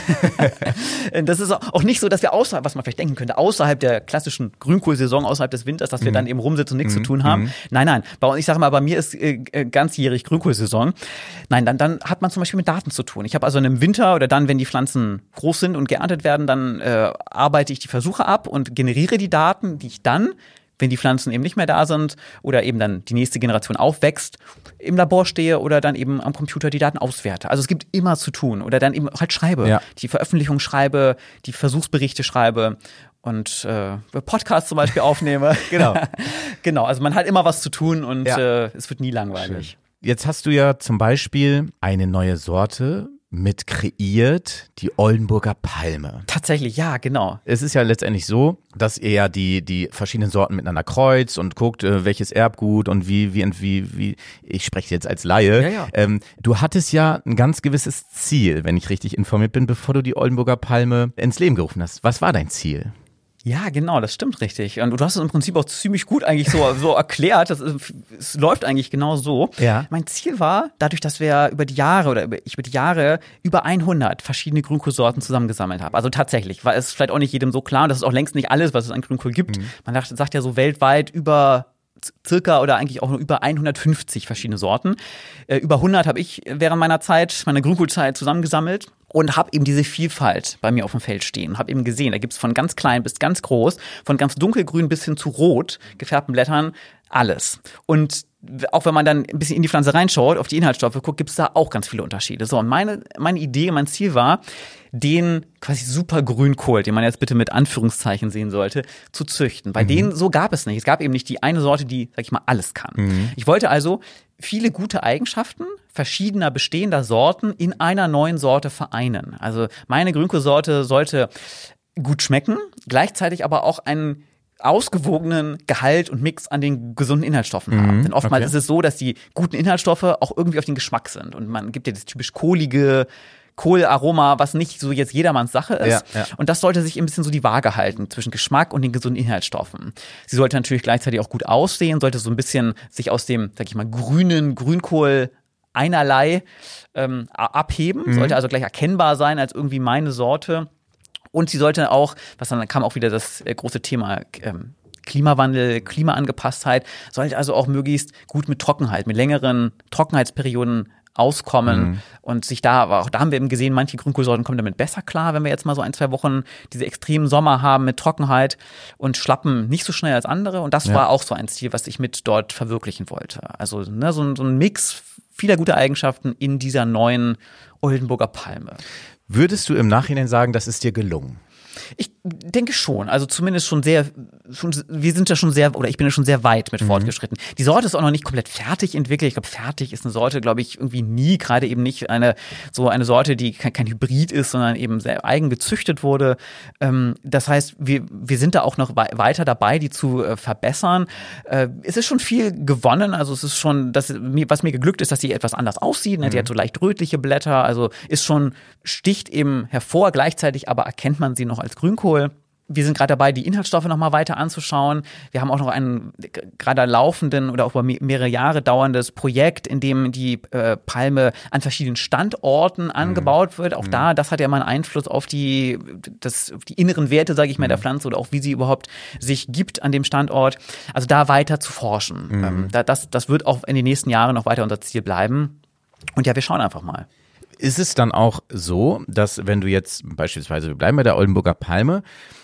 das ist auch nicht so, dass wir außerhalb, was man vielleicht denken könnte, außerhalb der klassischen Grünkohlsaison, außerhalb des Winters, dass wir mhm. dann eben rumsitzen und nichts mhm. zu tun haben. Mhm. Nein, nein. Bei, ich sage mal, bei mir ist äh, ganzjährig Grünkohlsaison. Nein, dann, dann hat man zum Beispiel mit Daten zu tun. Ich habe also im Winter oder dann, wenn die Pflanzen groß sind und geerntet werden, dann äh, arbeite ich die Versuche ab und generiere die Daten, die ich dann, wenn die Pflanzen eben nicht mehr da sind oder eben dann die nächste Generation aufwächst, im Labor stehe oder dann eben am Computer die Daten auswerte. Also es gibt immer zu tun oder dann eben halt schreibe, ja. die Veröffentlichung schreibe, die Versuchsberichte schreibe und äh, Podcasts zum Beispiel aufnehme. Genau. Genau, also man hat immer was zu tun und ja. äh, es wird nie langweilig. Schön. Jetzt hast du ja zum Beispiel eine neue Sorte mit kreiert, die Oldenburger Palme. Tatsächlich, ja, genau. Es ist ja letztendlich so, dass ihr ja die, die verschiedenen Sorten miteinander kreuzt und guckt, äh, welches Erbgut und wie, wie, und wie, wie, ich spreche jetzt als Laie. Ja, ja. Ähm, du hattest ja ein ganz gewisses Ziel, wenn ich richtig informiert bin, bevor du die Oldenburger Palme ins Leben gerufen hast. Was war dein Ziel? Ja, genau, das stimmt richtig. Und du hast es im Prinzip auch ziemlich gut eigentlich so, so erklärt. Das, es läuft eigentlich genau so. Ja. Mein Ziel war, dadurch, dass wir über die Jahre oder ich über die Jahre über hundert verschiedene Grünkohlsorten zusammengesammelt habe. Also tatsächlich, war es vielleicht auch nicht jedem so klar. Und das ist auch längst nicht alles, was es an Grünkohl gibt. Mhm. Man sagt ja so weltweit über circa oder eigentlich auch nur über hundertfünfzig verschiedene Sorten. Äh, über hundert habe ich während meiner Zeit, meiner Grünkohlzeit zusammengesammelt und habe eben diese Vielfalt bei mir auf dem Feld stehen. Habe eben gesehen, da gibt's von ganz klein bis ganz groß, von ganz dunkelgrün bis hin zu rot gefärbten Blättern alles. Und auch wenn man dann ein bisschen in die Pflanze reinschaut, auf die Inhaltsstoffe guckt, gibt's da auch ganz viele Unterschiede. So, und meine, meine Idee, mein Ziel war, den quasi super Grünkohl, den man jetzt bitte mit Anführungszeichen sehen sollte, zu züchten. Bei mhm. denen, so gab es nicht. Es gab eben nicht die eine Sorte, die, sag ich mal, alles kann. Mhm. Ich wollte also viele gute Eigenschaften verschiedener bestehender Sorten in einer neuen Sorte vereinen. Also meine Grünkohlsorte sollte gut schmecken, gleichzeitig aber auch einen ausgewogenen Gehalt und Mix an den gesunden Inhaltsstoffen mhm, haben. Denn oftmals okay. ist es so, dass die guten Inhaltsstoffe auch irgendwie auf den Geschmack sind. Und man gibt ja das typisch kohlige Kohlaroma, was nicht so jetzt jedermanns Sache ist. Ja, ja. Und das sollte sich ein bisschen so die Waage halten zwischen Geschmack und den gesunden Inhaltsstoffen. Sie sollte natürlich gleichzeitig auch gut aussehen, sollte so ein bisschen sich aus dem, sag ich mal, grünen Grünkohl einerlei ähm, abheben, mhm. sollte also gleich erkennbar sein als irgendwie meine Sorte. Und sie sollte auch, was dann kam auch wieder das große Thema ähm, Klimawandel, Klimaangepasstheit, sollte also auch möglichst gut mit Trockenheit, mit längeren Trockenheitsperioden auskommen mhm. und sich da, aber auch da haben wir eben gesehen, manche Grünkohlsorten kommen damit besser klar, wenn wir jetzt mal so ein, zwei Wochen diese extremen Sommer haben mit Trockenheit und schlappen nicht so schnell als andere und das ja. war auch so ein Ziel, was ich mit dort verwirklichen wollte. Also ne, so, so ein Mix vieler guter Eigenschaften in dieser neuen Oldenburger Palme. Würdest du im Nachhinein sagen, das ist dir gelungen? Ich denke schon, also zumindest schon sehr, schon, wir sind ja schon sehr, oder ich bin ja schon sehr weit mit mhm. fortgeschritten. Die Sorte ist auch noch nicht komplett fertig entwickelt. Ich glaube, fertig ist eine Sorte, glaube ich, irgendwie nie, gerade eben nicht eine, so eine Sorte, die kein, kein Hybrid ist, sondern eben sehr eigen gezüchtet wurde. Ähm, das heißt, wir, wir sind da auch noch weiter dabei, die zu äh, verbessern. Äh, es ist schon viel gewonnen, also es ist schon, das, was mir geglückt ist, dass die etwas anders aussieht, ne? Mhm. Die hat so leicht rötliche Blätter, also ist schon, sticht eben hervor, gleichzeitig aber erkennt man sie noch als Grünkohl. Wir sind gerade dabei, die Inhaltsstoffe noch mal weiter anzuschauen. Wir haben auch noch ein gerade laufenden oder auch über mehrere Jahre dauerndes Projekt, in dem die äh, Palme an verschiedenen Standorten angebaut wird. Auch mhm. da, das hat ja mal einen Einfluss auf die, das, auf die inneren Werte, sage ich mal, mhm. der Pflanze oder auch wie sie überhaupt sich gibt an dem Standort. Also da weiter zu forschen. Mhm. Ähm, da, das, das wird auch in den nächsten Jahren noch weiter unser Ziel bleiben. Und ja, wir schauen einfach mal. Ist es dann auch so, dass wenn du jetzt beispielsweise, wir bleiben bei der Oldenburger Palme,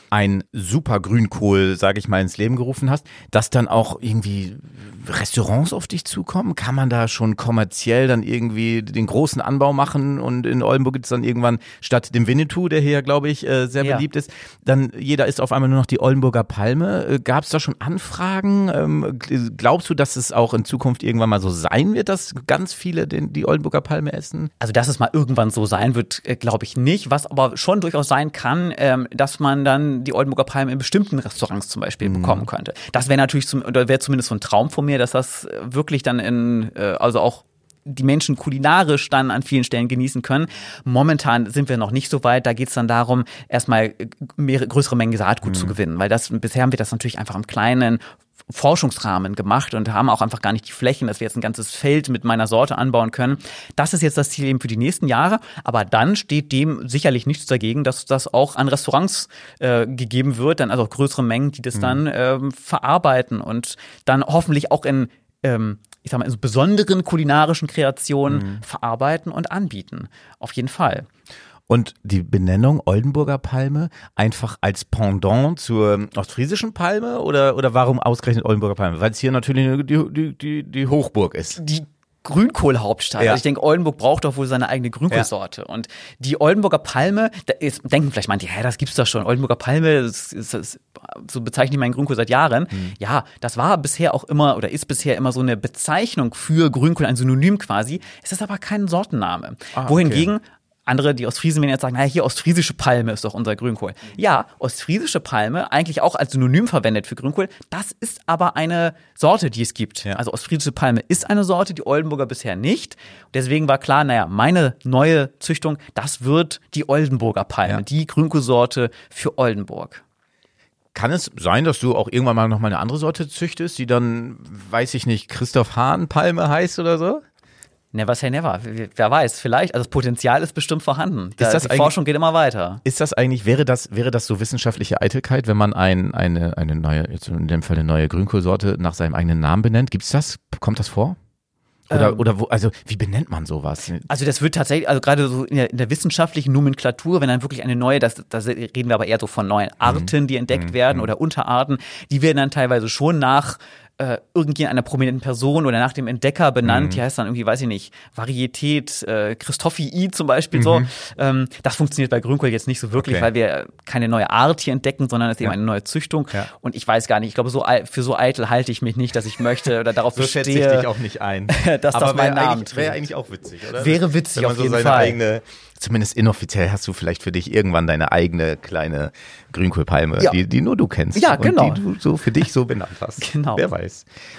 ein super Grünkohl, sage ich mal, ins Leben gerufen hast, dass dann auch irgendwie Restaurants auf dich zukommen? Kann man da schon kommerziell dann irgendwie den großen Anbau machen und in Oldenburg gibt es dann irgendwann statt dem Winnetou, der hier, glaube ich, sehr ja. beliebt ist, dann jeder isst auf einmal nur noch die Oldenburger Palme. Gab es da schon Anfragen? Glaubst du, dass es auch in Zukunft irgendwann mal so sein wird, dass ganz viele den, die Oldenburger Palme essen? Also, dass es mal irgendwann so sein wird, glaube ich nicht. Was aber schon durchaus sein kann, ähm, dass man dann die Oldenburger Palme in bestimmten Restaurants zum Beispiel mhm. bekommen könnte. Das wäre natürlich, zum, oder wäre zumindest so ein Traum von mir, dass das wirklich dann in, äh, also auch die Menschen kulinarisch dann an vielen Stellen genießen können. Momentan sind wir noch nicht so weit. Da geht es dann darum, erstmal mehr, größere Mengen Saatgut mhm. zu gewinnen, weil das bisher haben wir das natürlich einfach im kleinen Forschungsrahmen gemacht und haben auch einfach gar nicht die Flächen, dass wir jetzt ein ganzes Feld mit meiner Sorte anbauen können. Das ist jetzt das Ziel eben für die nächsten Jahre. Aber dann steht dem sicherlich nichts dagegen, dass das auch an Restaurants äh, gegeben wird, dann also auch größere Mengen, die das mhm. dann ähm, verarbeiten und dann hoffentlich auch in ähm, ich sag mal, in so besonderen kulinarischen Kreationen mhm. verarbeiten und anbieten. Auf jeden Fall. Und die Benennung Oldenburger Palme einfach als Pendant zur ostfriesischen Palme oder, oder warum ausgerechnet Oldenburger Palme? Weil es hier natürlich die, die, die, die Hochburg ist. Die Grünkohlhauptstadt. Ja. Also ich denke, Oldenburg braucht doch wohl seine eigene Grünkohlsorte. Ja. Und die Oldenburger Palme, da ist, denken vielleicht manche, hä, das gibt's doch schon. Oldenburger Palme, das ist, das, so bezeichne ich meinen Grünkohl seit Jahren. Mhm. Ja, das war bisher auch immer oder ist bisher immer so eine Bezeichnung für Grünkohl, ein Synonym quasi. Es ist aber kein Sortenname. Ah, wohingegen okay. andere, die Ostfriesen, wenn jetzt sagen, naja, hier ostfriesische Palme ist doch unser Grünkohl. Ja, ostfriesische Palme, eigentlich auch als Synonym verwendet für Grünkohl, das ist aber eine Sorte, die es gibt. Ja. Also ostfriesische Palme ist eine Sorte, die Oldenburger bisher nicht. Deswegen war klar, naja, meine neue Züchtung, das wird die Oldenburger Palme, ja. die Grünkohlsorte für Oldenburg. Kann es sein, dass du auch irgendwann mal noch mal eine andere Sorte züchtest, die dann, weiß ich nicht, Christoph Hahn Palme heißt oder so? Never say never. Wer weiß, vielleicht. Also das Potenzial ist bestimmt vorhanden. Da, ist das die Forschung geht immer weiter. Ist das eigentlich, wäre das, wäre das so wissenschaftliche Eitelkeit, wenn man ein, eine, eine neue, jetzt in dem Fall eine neue Grünkohlsorte nach seinem eigenen Namen benennt? Gibt's das? Kommt das vor? Oder, ähm, oder wo, also wie benennt man sowas? Also das wird tatsächlich, also gerade so in der, in der wissenschaftlichen Nomenklatur, wenn dann wirklich eine neue, das, da reden wir aber eher so von neuen Arten, die entdeckt mhm. werden oder Unterarten, die werden dann teilweise schon nach äh, irgendeiner prominenten Person oder nach dem Entdecker benannt. Mhm. Die heißt dann irgendwie, weiß ich nicht, Varietät, äh, Christophii zum Beispiel mhm. so. Ähm, das funktioniert bei Grünkohl jetzt nicht so wirklich, okay. weil wir keine neue Art hier entdecken, sondern es ist ja. eben eine neue Züchtung. Ja. Und ich weiß gar nicht, ich glaube, so für so eitel halte ich mich nicht, dass ich möchte oder darauf so bestehe. So schätze ich dich auch nicht ein. dass Aber das mein Name wäre eigentlich auch witzig, oder? Wäre witzig, wenn man auf so jeden seine Fall. Eigene, zumindest inoffiziell hast du vielleicht für dich irgendwann deine eigene kleine Grünkohlpalme, ja. die, die nur du kennst. Ja, genau. Und die du so für dich so benannt hast. Genau. Wer weiß.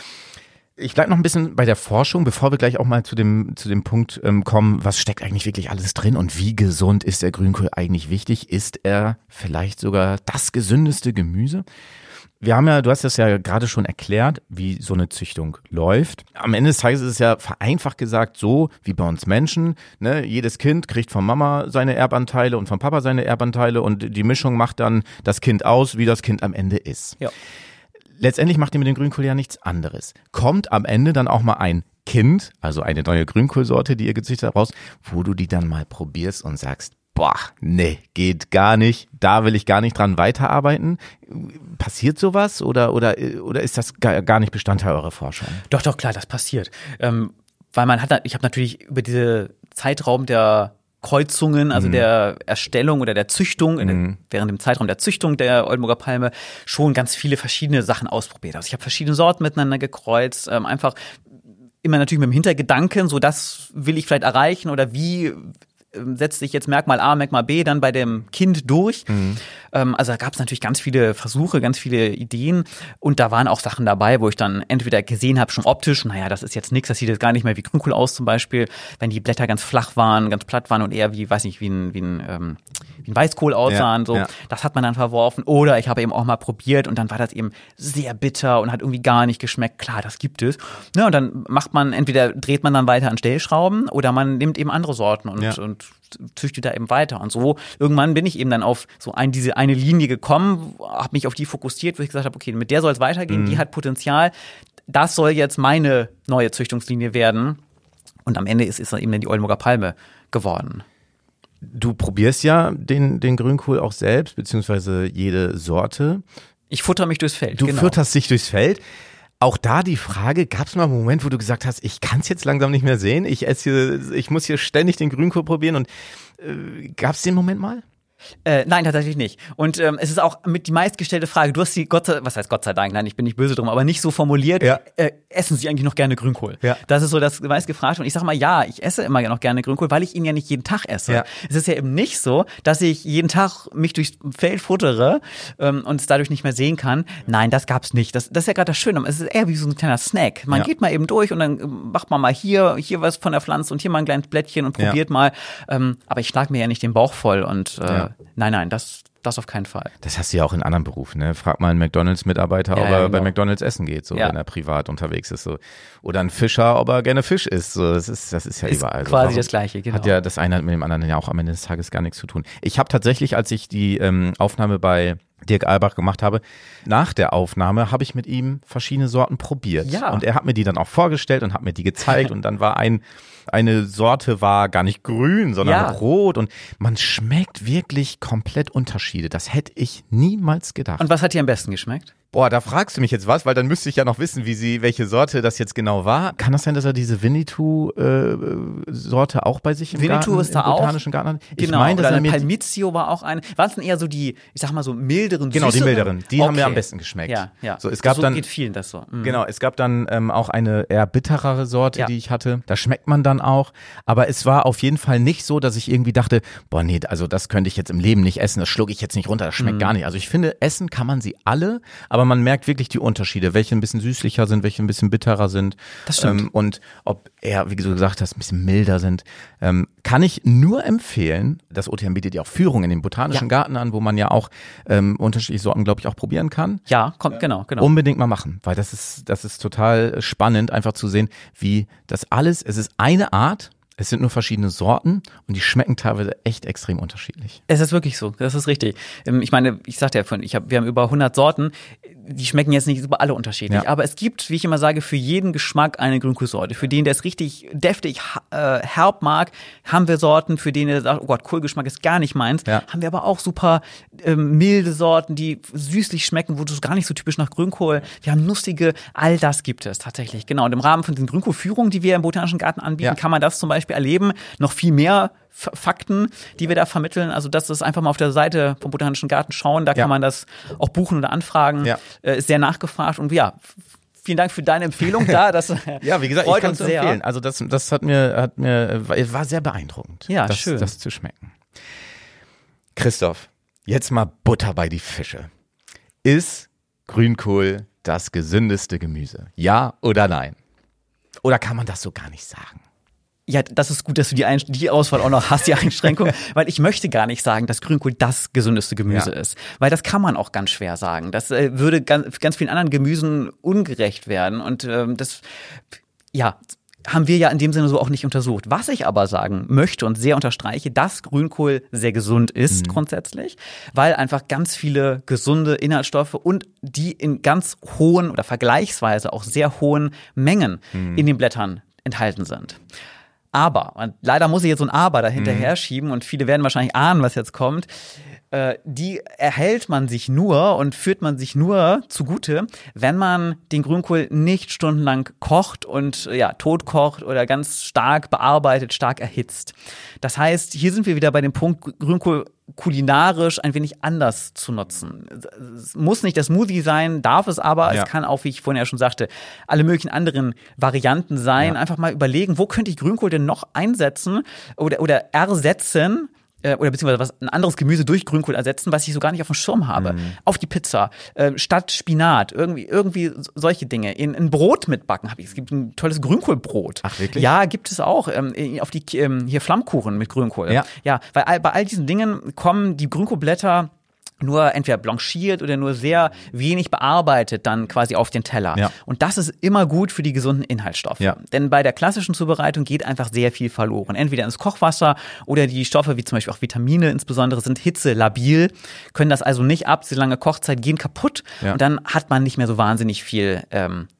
Ich bleibe noch ein bisschen bei der Forschung, bevor wir gleich auch mal zu dem zu dem Punkt ähm, kommen, was steckt eigentlich wirklich alles drin und wie gesund ist der Grünkohl eigentlich wichtig? Ist er vielleicht sogar das gesündeste Gemüse? Wir haben ja, du hast das ja gerade schon erklärt, wie so eine Züchtung läuft. Am Ende des Tages ist es ja vereinfacht gesagt so, wie bei uns Menschen. Ne? Jedes Kind kriegt von Mama seine Erbanteile und von Papa seine Erbanteile und die Mischung macht dann das Kind aus, wie das Kind am Ende ist. Ja. Letztendlich macht ihr mit dem Grünkohl ja nichts anderes. Kommt am Ende dann auch mal ein Kind, also eine neue Grünkohlsorte, die ihr gezüchtet habt, raus, wo du die dann mal probierst und sagst, boah, nee, geht gar nicht, da will ich gar nicht dran weiterarbeiten. Passiert sowas oder, oder, oder ist das gar nicht Bestandteil eurer Forschung? Doch, doch, klar, das passiert. Ähm, weil man hat, ich habe natürlich über diese Zeitraum der Kreuzungen, also mhm. der Erstellung oder der Züchtung, mhm. während dem Zeitraum der Züchtung der Oldenburger Palme schon ganz viele verschiedene Sachen ausprobiert. Also ich habe verschiedene Sorten miteinander gekreuzt, ähm, einfach immer natürlich mit dem Hintergedanken, so das will ich vielleicht erreichen oder wie setzt sich jetzt Merkmal A, Merkmal B dann bei dem Kind durch. Mhm. Ähm, also da gab es natürlich ganz viele Versuche, ganz viele Ideen und da waren auch Sachen dabei, wo ich dann entweder gesehen habe, schon optisch, naja, das ist jetzt nichts, das sieht jetzt gar nicht mehr wie Grünkohl aus zum Beispiel, wenn die Blätter ganz flach waren, ganz platt waren und eher wie, weiß nicht, wie ein, wie ein, ähm, wie ein Weißkohl aussahen. Ja, so. Ja. Das hat man dann verworfen. Oder ich habe eben auch mal probiert und dann war das eben sehr bitter und hat irgendwie gar nicht geschmeckt. Klar, das gibt es. Ja, und dann macht man, entweder dreht man dann weiter an Stellschrauben oder man nimmt eben andere Sorten und, ja. und züchtet da eben weiter. Und so irgendwann bin ich eben dann auf so ein, diese eine Linie gekommen, habe mich auf die fokussiert, wo ich gesagt habe, okay, mit der soll es weitergehen, mhm. die hat Potenzial. Das soll jetzt meine neue Züchtungslinie werden. Und am Ende ist es dann eben die Oldenburger Palme geworden. Du probierst ja den, den Grünkohl auch selbst, beziehungsweise jede Sorte. Ich futter mich durchs Feld. Du genau. futterst dich durchs Feld. Auch da die Frage, gab es mal einen Moment, wo du gesagt hast, ich kann es jetzt langsam nicht mehr sehen, ich esse hier, ich muss hier ständig den Grünkohl probieren und äh, gab es den Moment mal? Äh, nein, tatsächlich nicht. Und ähm, es ist auch mit die meistgestellte Frage, du hast sie, Gott sei, was heißt Gott sei Dank, nein, ich bin nicht böse drum, aber nicht so formuliert, ja. äh, essen Sie eigentlich noch gerne Grünkohl? Ja. Das ist so das meistgefragte. Und ich sage mal, ja, ich esse immer noch gerne Grünkohl, weil ich ihn ja nicht jeden Tag esse. Ja. Es ist ja eben nicht so, dass ich jeden Tag mich durchs Feld futtere ähm, und es dadurch nicht mehr sehen kann. Nein, das gab's nicht. Das, das ist ja gerade das Schöne. Es ist eher wie so ein kleiner Snack. Man ja. geht mal eben durch und dann macht man mal hier, hier was von der Pflanze und hier mal ein kleines Blättchen und probiert ja. mal. Ähm, aber ich schlag mir ja nicht den Bauch voll und äh, ja. nein, nein, das Das auf keinen Fall. Das hast du ja auch in anderen Berufen, ne? Frag mal einen McDonalds-Mitarbeiter, ja, ob ja, er genau. bei McDonalds essen geht, so ja. wenn er privat unterwegs ist. So. Oder ein Fischer, ob er gerne Fisch isst. So. Das ist, das ist ja ist überall. Quasi so. das Gleiche, genau. Hat ja das eine mit dem anderen ja auch am Ende des Tages gar nichts zu tun. Ich habe tatsächlich, als ich die ähm, Aufnahme bei Dirk Albach gemacht habe, nach der Aufnahme habe ich mit ihm verschiedene Sorten probiert. Ja. Und er hat mir die dann auch vorgestellt und hat mir die gezeigt und dann war ein eine Sorte war gar nicht grün, sondern ja. rot und man schmeckt wirklich komplett Unterschiede. Das hätte ich niemals gedacht. Und was hat dir am besten geschmeckt? Boah, da fragst du mich jetzt was, weil dann müsste ich ja noch wissen, wie sie, welche Sorte das jetzt genau war. Kann das sein, dass er diese Winnetou-Sorte äh, auch bei sich im Winnetou Garten, ist da im botanischen auch, Garten hat? Ich genau, mein, dass oder er mir Palmizio war auch eine. Waren es denn eher so die, ich sag mal so milderen, Genau, süßeren? die milderen. Die okay. haben mir am besten geschmeckt. Ja, ja. So, es gab so dann, geht vielen das so. Mhm. Genau, es gab dann ähm, auch eine eher bitterere Sorte, ja. die ich hatte. Da schmeckt man dann auch. Aber es war auf jeden Fall nicht so, dass ich irgendwie dachte, boah nee, also das könnte ich jetzt im Leben nicht essen, das schlucke ich jetzt nicht runter, das schmeckt Mhm. gar nicht. Also ich finde, essen kann man sie alle, aber man merkt wirklich die Unterschiede, welche ein bisschen süßlicher sind, welche ein bisschen bitterer sind. Das stimmt. Ähm, und ob eher, wie du gesagt hast, ein bisschen milder sind. Ähm, kann ich nur empfehlen, das O T M bietet ja auch Führung in den Botanischen Ja. Garten an, wo man ja auch ähm, unterschiedliche Sorten, glaube ich, auch probieren kann. Ja, kommt, genau, genau. Unbedingt mal machen, weil das ist, das ist total spannend, einfach zu sehen, wie das alles, es ist eine Art, es sind nur verschiedene Sorten und die schmecken teilweise echt extrem unterschiedlich. Es ist wirklich so, das ist richtig. Ich meine, ich sagte ja vorhin, ich hab, wir haben über hundert Sorten, die schmecken jetzt nicht über alle unterschiedlich, Ja. aber es gibt, wie ich immer sage, für jeden Geschmack eine Grünkohlsorte. Für den, der es richtig deftig äh, herb mag, haben wir Sorten, für den, der sagt, oh Gott, Kohlgeschmack ist gar nicht meins, Ja. haben wir aber auch super ähm, milde Sorten, die süßlich schmecken, wo du es gar nicht so typisch nach Grünkohl, wir haben nussige, all das gibt es tatsächlich, genau. Und im Rahmen von den Grünkohlführungen, die wir im Botanischen Garten anbieten, Ja. kann man das zum Beispiel erleben, noch viel mehr F- Fakten, die wir da vermitteln. Also das ist einfach mal auf der Seite vom Botanischen Garten schauen, da Ja. kann man das auch buchen oder anfragen. Ja. Äh, ist sehr nachgefragt und ja, f- vielen Dank für deine Empfehlung da. Das Ja, wie gesagt, ich freut kann uns es sehr. empfehlen. Also das, das hat mir, hat mir, war sehr beeindruckend, Ja, das, schön. das zu schmecken. Christoph, jetzt mal Butter bei die Fische. Ist Grünkohl das gesündeste Gemüse? Ja oder nein? Oder kann man das so gar nicht sagen? Ja, das ist gut, dass du die, Ein- die Auswahl auch noch hast, die Einschränkung, weil ich möchte gar nicht sagen, dass Grünkohl das gesündeste Gemüse Ja. ist, weil das kann man auch ganz schwer sagen. Das äh, würde ganz, ganz vielen anderen Gemüsen ungerecht werden und ähm, das, ja, haben wir ja in dem Sinne so auch nicht untersucht. Was ich aber sagen möchte und sehr unterstreiche, dass Grünkohl sehr gesund ist Mhm. grundsätzlich, weil einfach ganz viele gesunde Inhaltsstoffe und die in ganz hohen oder vergleichsweise auch sehr hohen Mengen Mhm. in den Blättern enthalten sind. Aber, und leider muss ich jetzt so ein Aber dahinter her schieben und viele werden wahrscheinlich ahnen, was jetzt kommt, äh, die erhält man sich nur und führt man sich nur zugute, wenn man den Grünkohl nicht stundenlang kocht und ja, tot kocht oder ganz stark bearbeitet, stark erhitzt. Das heißt, hier sind wir wieder bei dem Punkt, Grünkohl kulinarisch ein wenig anders zu nutzen. Es muss nicht das Smoothie sein, darf es aber. Ja. Es kann auch, wie ich vorhin ja schon sagte, alle möglichen anderen Varianten sein. Ja. Einfach mal überlegen, wo könnte ich Grünkohl denn noch einsetzen oder, oder ersetzen, äh, oder beziehungsweise was, ein anderes Gemüse durch Grünkohl ersetzen, was ich so gar nicht auf dem Schirm habe. Mhm. Auf die Pizza, äh, statt Spinat, irgendwie, irgendwie so- solche Dinge. In ein Brot mitbacken habe ich. Es gibt ein tolles Grünkohlbrot. Ach, wirklich? Ja, gibt es auch. Ähm, auf die ähm, hier Flammkuchen mit Grünkohl. Ja. Ja, weil all, bei all diesen Dingen kommen die Grünkohlblätter nur entweder blanchiert oder nur sehr wenig bearbeitet dann quasi auf den Teller. Ja. Und das ist immer gut für die gesunden Inhaltsstoffe. Ja. Denn bei der klassischen Zubereitung geht einfach sehr viel verloren. Entweder ins Kochwasser oder die Stoffe, wie zum Beispiel auch Vitamine insbesondere, sind hitzelabil, können das also nicht ab. Die lange Kochzeit gehen kaputt Ja. und dann hat man nicht mehr so wahnsinnig viel ähm,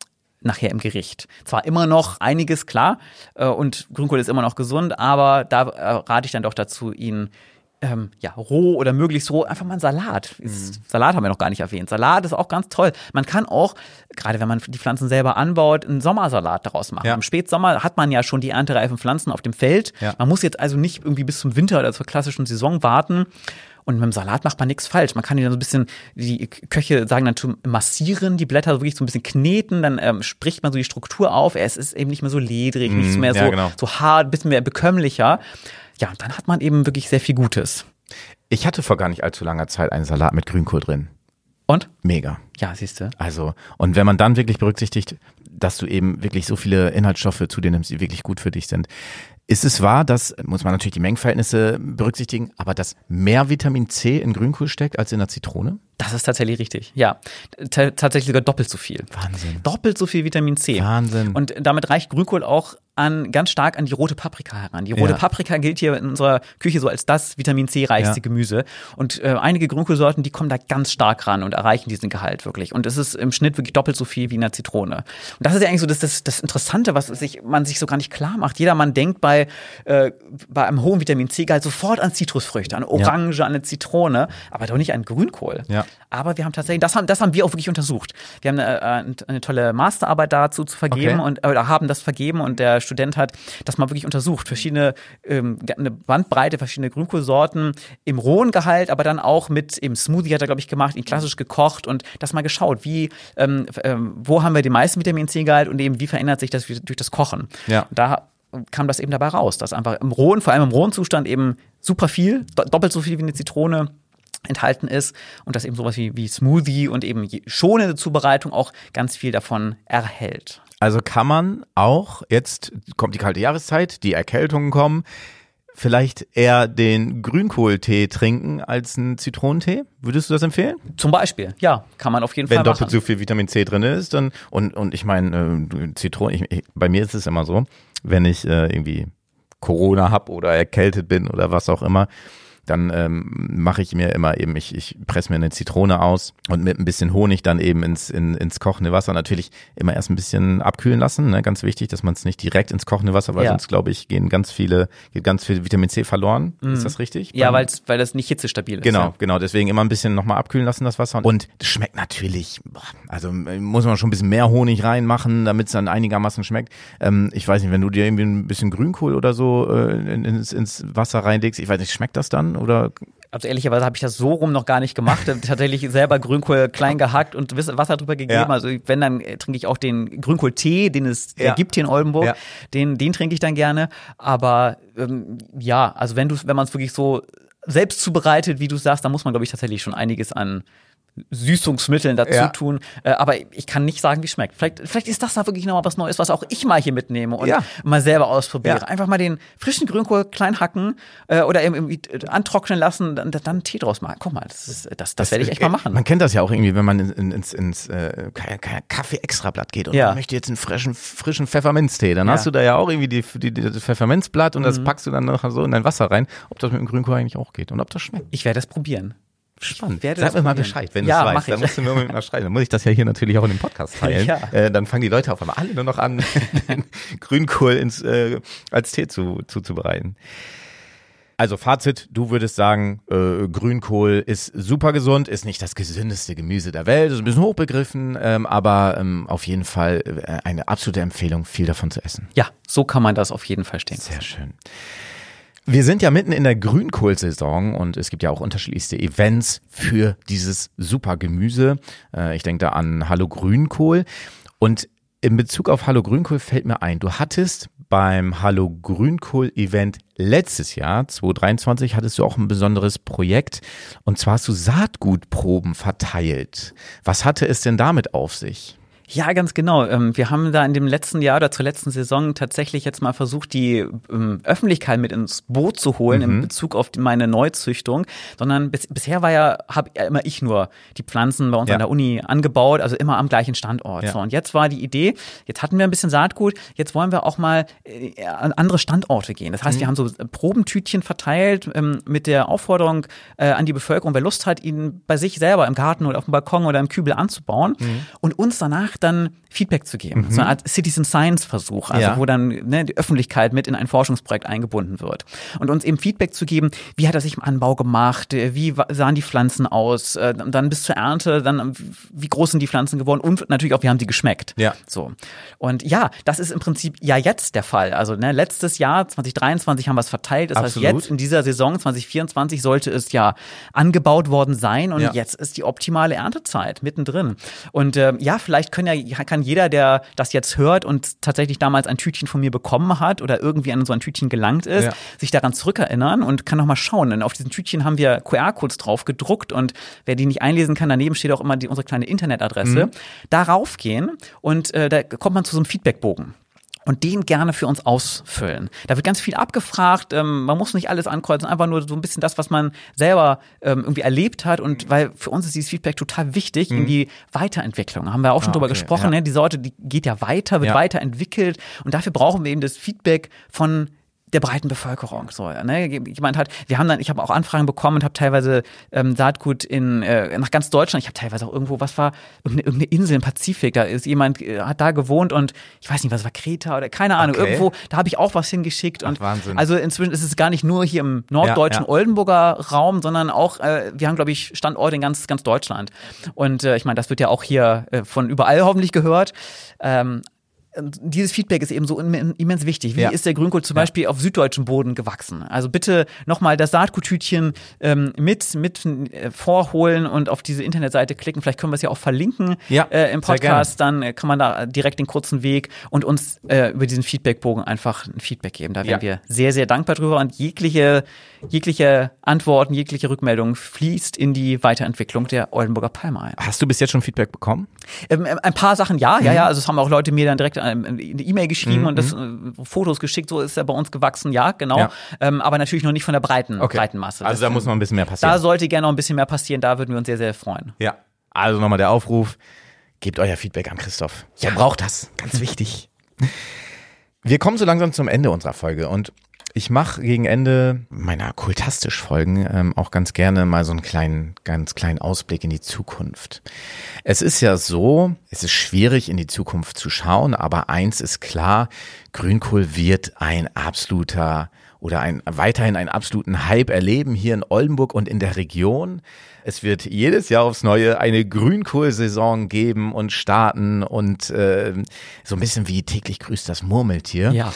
nachher im Gericht. Zwar immer noch einiges, klar, äh, und Grünkohl ist immer noch gesund, aber da äh, rate ich dann doch dazu, ihn Ähm, ja, roh oder möglichst roh, einfach mal ein Salat. Ist, mhm. Salat haben wir noch gar nicht erwähnt. Salat ist auch ganz toll. Man kann auch, gerade wenn man die Pflanzen selber anbaut, einen Sommersalat daraus machen. Ja. Im Spätsommer hat man ja schon die erntereifen Pflanzen auf dem Feld. Ja. Man muss jetzt also nicht irgendwie bis zum Winter oder zur klassischen Saison warten. Und mit dem Salat macht man nichts falsch. Man kann ihn dann so ein bisschen, die Köche sagen dann, zu massieren, die Blätter wirklich so ein bisschen kneten, dann ähm, spricht man so die Struktur auf. Es ist eben nicht mehr so ledrig, mm, nicht mehr ja, so, genau. so hart, ein bisschen mehr bekömmlicher. Ja, und dann hat man eben wirklich sehr viel Gutes. Ich hatte vor gar nicht allzu langer Zeit einen Salat mit Grünkohl drin. Und? Mega. Ja, siehst du. Also, und wenn man dann wirklich berücksichtigt, dass du eben wirklich so viele Inhaltsstoffe zu dir nimmst, die wirklich gut für dich sind, ist es wahr, dass, muss man natürlich die Mengenverhältnisse berücksichtigen, aber dass mehr Vitamin C in Grünkohl steckt als in der Zitrone? Das ist tatsächlich richtig, ja. T- tatsächlich sogar doppelt so viel. Wahnsinn. Doppelt so viel Vitamin C. Wahnsinn. Und damit reicht Grünkohl auch an, ganz stark an die rote Paprika heran. Die rote ja. Paprika gilt hier in unserer Küche so als das Vitamin C-reichste ja. Gemüse. Und äh, einige Grünkohlsorten, die kommen da ganz stark ran und erreichen diesen Gehalt wirklich. Und es ist im Schnitt wirklich doppelt so viel wie in der Zitrone. Und das ist ja eigentlich so das, das, das Interessante, was sich, man sich so gar nicht klar macht. Jedermann denkt bei, äh, bei einem hohen Vitamin C-Gehalt sofort an Zitrusfrüchte, an Orange, ja. an eine Zitrone, aber doch nicht an Grünkohl. Ja. Aber wir haben tatsächlich, das haben, das haben wir auch wirklich untersucht. Wir haben eine, eine tolle Masterarbeit dazu zu vergeben okay. und oder haben das vergeben und der Student hat das mal wirklich untersucht. Verschiedene, ähm, eine Bandbreite, verschiedene Grünkohlsorten im rohen Gehalt, aber dann auch mit im Smoothie hat er, glaube ich, gemacht, ihn klassisch gekocht und das mal geschaut, wie, ähm, ähm, wo haben wir den meisten Vitamin C-Gehalt und eben wie verändert sich das durch das Kochen. Ja. Und da kam das eben dabei raus, dass einfach im rohen, vor allem im rohen Zustand eben super viel, doppelt so viel wie eine Zitrone enthalten ist und dass eben sowas wie, wie Smoothie und eben schonende Zubereitung auch ganz viel davon erhält. Also kann man auch, jetzt kommt die kalte Jahreszeit, die Erkältungen kommen, vielleicht eher den Grünkohltee trinken als einen Zitronentee? Würdest du das empfehlen? Zum Beispiel, ja, kann man auf jeden Wenn Fall machen. Wenn doppelt so viel Vitamin C drin ist, dann und und ich meine, äh, Zitronen, ich, ich, bei mir ist es immer so, wenn ich äh, irgendwie Corona habe oder erkältet bin oder was auch immer, dann ähm, mache ich mir immer eben, ich, ich presse mir eine Zitrone aus und mit ein bisschen Honig dann eben ins, in, ins kochende Wasser natürlich immer erst ein bisschen abkühlen lassen, ne? Ganz wichtig, dass man es nicht direkt ins kochende Wasser, weil ja. sonst, glaube ich, gehen ganz viele, geht ganz viel Vitamin C verloren. Mhm. Ist das richtig? Ja, weil weil das nicht hitzestabil ist. Genau, ja. genau, deswegen immer ein bisschen nochmal abkühlen lassen, das Wasser. Und das schmeckt natürlich, also muss man schon ein bisschen mehr Honig reinmachen, damit es dann einigermaßen schmeckt. Ähm, ich weiß nicht, wenn du dir irgendwie ein bisschen Grünkohl oder so äh, ins, ins Wasser reinlegst, ich weiß nicht, schmeckt das dann? Oder? Also ehrlicherweise habe ich das so rum noch gar nicht gemacht. Tatsächlich selber Grünkohl klein gehackt und Wasser drüber gegeben. Ja. Also wenn, dann trinke ich auch den Grünkohltee, den es ja. gibt hier in Oldenburg. Ja. Den, den trinke ich dann gerne. Aber ähm, ja, also wenn du, wenn man es wirklich so selbst zubereitet, wie du sagst, dann muss man, glaube ich, tatsächlich schon einiges an Süßungsmitteln dazu ja. tun, äh, aber ich kann nicht sagen, wie es schmeckt. Vielleicht, vielleicht ist das da wirklich nochmal was Neues, was auch ich mal hier mitnehme und ja. mal selber ausprobiere. Ja. Einfach mal den frischen Grünkohl klein hacken äh, oder irgendwie antrocknen lassen, dann, dann Tee draus machen. Guck mal, das, ist, das, das, das werde ich echt mal machen. Man kennt das ja auch irgendwie, wenn man in, ins, ins äh, Kaffee-Extrablatt geht und ja. man möchte jetzt einen frischen, frischen Pfefferminztee. Dann ja. hast du da ja auch irgendwie die, die, die, das Pfefferminzblatt und mhm. das packst du dann noch so in dein Wasser rein, ob das mit dem Grünkohl eigentlich auch geht und ob das schmeckt. Ich werde das probieren. Spannend. Sag mir mal Bescheid, wenn ja, du es weißt. Dann musst du mir mit mal schreiben. Dann muss ich das ja hier natürlich auch in dem Podcast teilen. Ja. Äh, dann fangen die Leute auf einmal alle nur noch an, Grünkohl ins, äh, als Tee zu, zuzubereiten. Also Fazit, du würdest sagen, äh, Grünkohl ist super gesund, ist nicht das gesündeste Gemüse der Welt, ist ein bisschen hochbegriffen, ähm, aber ähm, auf jeden Fall äh, eine absolute Empfehlung, viel davon zu essen. Ja, so kann man das auf jeden Fall stehen. Sehr schön. Wir sind ja mitten in der Grünkohlsaison und es gibt ja auch unterschiedlichste Events für dieses super Gemüse. Ich denke da an Hallo Grünkohl. Und in Bezug auf Hallo Grünkohl fällt mir ein, du hattest beim Hallo Grünkohl-Event letztes Jahr, zwanzig dreiundzwanzig, hattest du auch ein besonderes Projekt. Und zwar hast du Saatgutproben verteilt. Was hatte es denn damit auf sich? Ja, ganz genau. Wir haben da in dem letzten Jahr oder zur letzten Saison tatsächlich jetzt mal versucht, die Öffentlichkeit mit ins Boot zu holen mhm. in Bezug auf meine Neuzüchtung, sondern bis, bisher war ja, habe ja immer ich nur die Pflanzen bei uns ja. an der Uni angebaut, also immer am gleichen Standort. Ja. So, und jetzt war die Idee, jetzt hatten wir ein bisschen Saatgut, jetzt wollen wir auch mal an andere Standorte gehen. Das heißt, mhm. wir haben so Probentütchen verteilt ähm, mit der Aufforderung äh, an die Bevölkerung, wer Lust hat, ihn bei sich selber im Garten oder auf dem Balkon oder im Kübel anzubauen mhm. und uns danach dann Feedback zu geben. Mhm. So eine Art Citizen Science Versuch, also ja. wo dann ne, die Öffentlichkeit mit in ein Forschungsprojekt eingebunden wird. Und uns eben Feedback zu geben, wie hat er sich im Anbau gemacht, wie sahen die Pflanzen aus, dann bis zur Ernte, dann wie groß sind die Pflanzen geworden und natürlich auch, wie haben die geschmeckt. Ja. So. Und ja, das ist im Prinzip ja jetzt der Fall. Also ne, letztes Jahr, zwanzig dreiundzwanzig, haben wir es verteilt. Das Absolut. heißt, jetzt in dieser Saison zwanzig vierundzwanzig sollte es ja angebaut worden sein und ja. jetzt ist die optimale Erntezeit mittendrin. Und äh, ja, vielleicht können ja, kann jeder, der das jetzt hört und tatsächlich damals ein Tütchen von mir bekommen hat oder irgendwie an so ein Tütchen gelangt ist, ja. sich daran zurückerinnern und kann noch mal schauen. Denn auf diesen Tütchen haben wir Q R-Codes drauf gedruckt und wer die nicht einlesen kann, daneben steht auch immer die, unsere kleine Internetadresse. Mhm. Darauf gehen und äh, da kommt man zu so einem Feedbackbogen. Und den gerne für uns ausfüllen. Da wird ganz viel abgefragt, ähm, man muss nicht alles ankreuzen, einfach nur so ein bisschen das, was man selber ähm, irgendwie erlebt hat. Und weil für uns ist dieses Feedback total wichtig mhm. in die Weiterentwicklung. Da haben wir auch schon ah, drüber okay, gesprochen, ja. ne? Die Sorte, die geht ja weiter, wird ja. weiterentwickelt. Und dafür brauchen wir eben das Feedback von der breiten Bevölkerung. So, ne? Jemand hat, wir haben dann, ich habe auch Anfragen bekommen und habe teilweise ähm, Saatgut in äh, nach ganz Deutschland. Ich habe teilweise auch irgendwo, was war irgendeine, irgendeine Insel im Pazifik. Da ist jemand, äh, hat da gewohnt und ich weiß nicht, was war Kreta oder keine Ahnung. Okay. Irgendwo, da habe ich auch was hingeschickt. Und Ach, Wahnsinn. Also inzwischen ist es gar nicht nur hier im norddeutschen ja, ja. Oldenburger Raum, sondern auch, äh, wir haben glaube ich Standorte in ganz ganz Deutschland. Und äh, ich meine, das wird ja auch hier äh, von überall hoffentlich gehört. Ähm, Dieses Feedback ist eben so immens wichtig. Wie ja. ist der Grünkohl zum ja. Beispiel auf süddeutschem Boden gewachsen? Also bitte nochmal das Saatguttütchen ähm, mit, mit äh, vorholen und auf diese Internetseite klicken. Vielleicht können wir es ja auch verlinken ja, äh, im Podcast. Dann äh, kann man da direkt den kurzen Weg und uns äh, über diesen Feedbackbogen einfach ein Feedback geben. Da wären ja. wir sehr, sehr dankbar drüber. Und jegliche, jegliche Antworten, jegliche Rückmeldung fließt in die Weiterentwicklung der Oldenburger Palme ein. Hast du bis jetzt schon Feedback bekommen? Ähm, ein paar Sachen ja, mhm. ja, ja. Also es haben auch Leute mir dann direkt eine E-Mail geschrieben mhm. und das äh, Fotos geschickt, so ist er bei uns gewachsen, ja, genau. Ja. Ähm, aber natürlich noch nicht von der breiten, okay. breiten Masse. Also das, da muss noch ein bisschen mehr passieren. Da sollte gerne noch ein bisschen mehr passieren, da würden wir uns sehr, sehr freuen. Ja, also nochmal der Aufruf, gebt euer Feedback an Christoph. Ja. Er braucht das, ganz wichtig. Wir kommen so langsam zum Ende unserer Folge und ich mache gegen Ende meiner Kultastisch-Folgen ähm, auch ganz gerne mal so einen kleinen, ganz kleinen Ausblick in die Zukunft. Es ist ja so, es ist schwierig in die Zukunft zu schauen, aber eins ist klar, Grünkohl wird ein absoluter oder ein weiterhin einen absoluten Hype erleben hier in Oldenburg und in der Region. Es wird jedes Jahr aufs Neue eine Grünkohlsaison geben und starten und äh, so ein bisschen wie täglich grüßt das Murmeltier. Ja.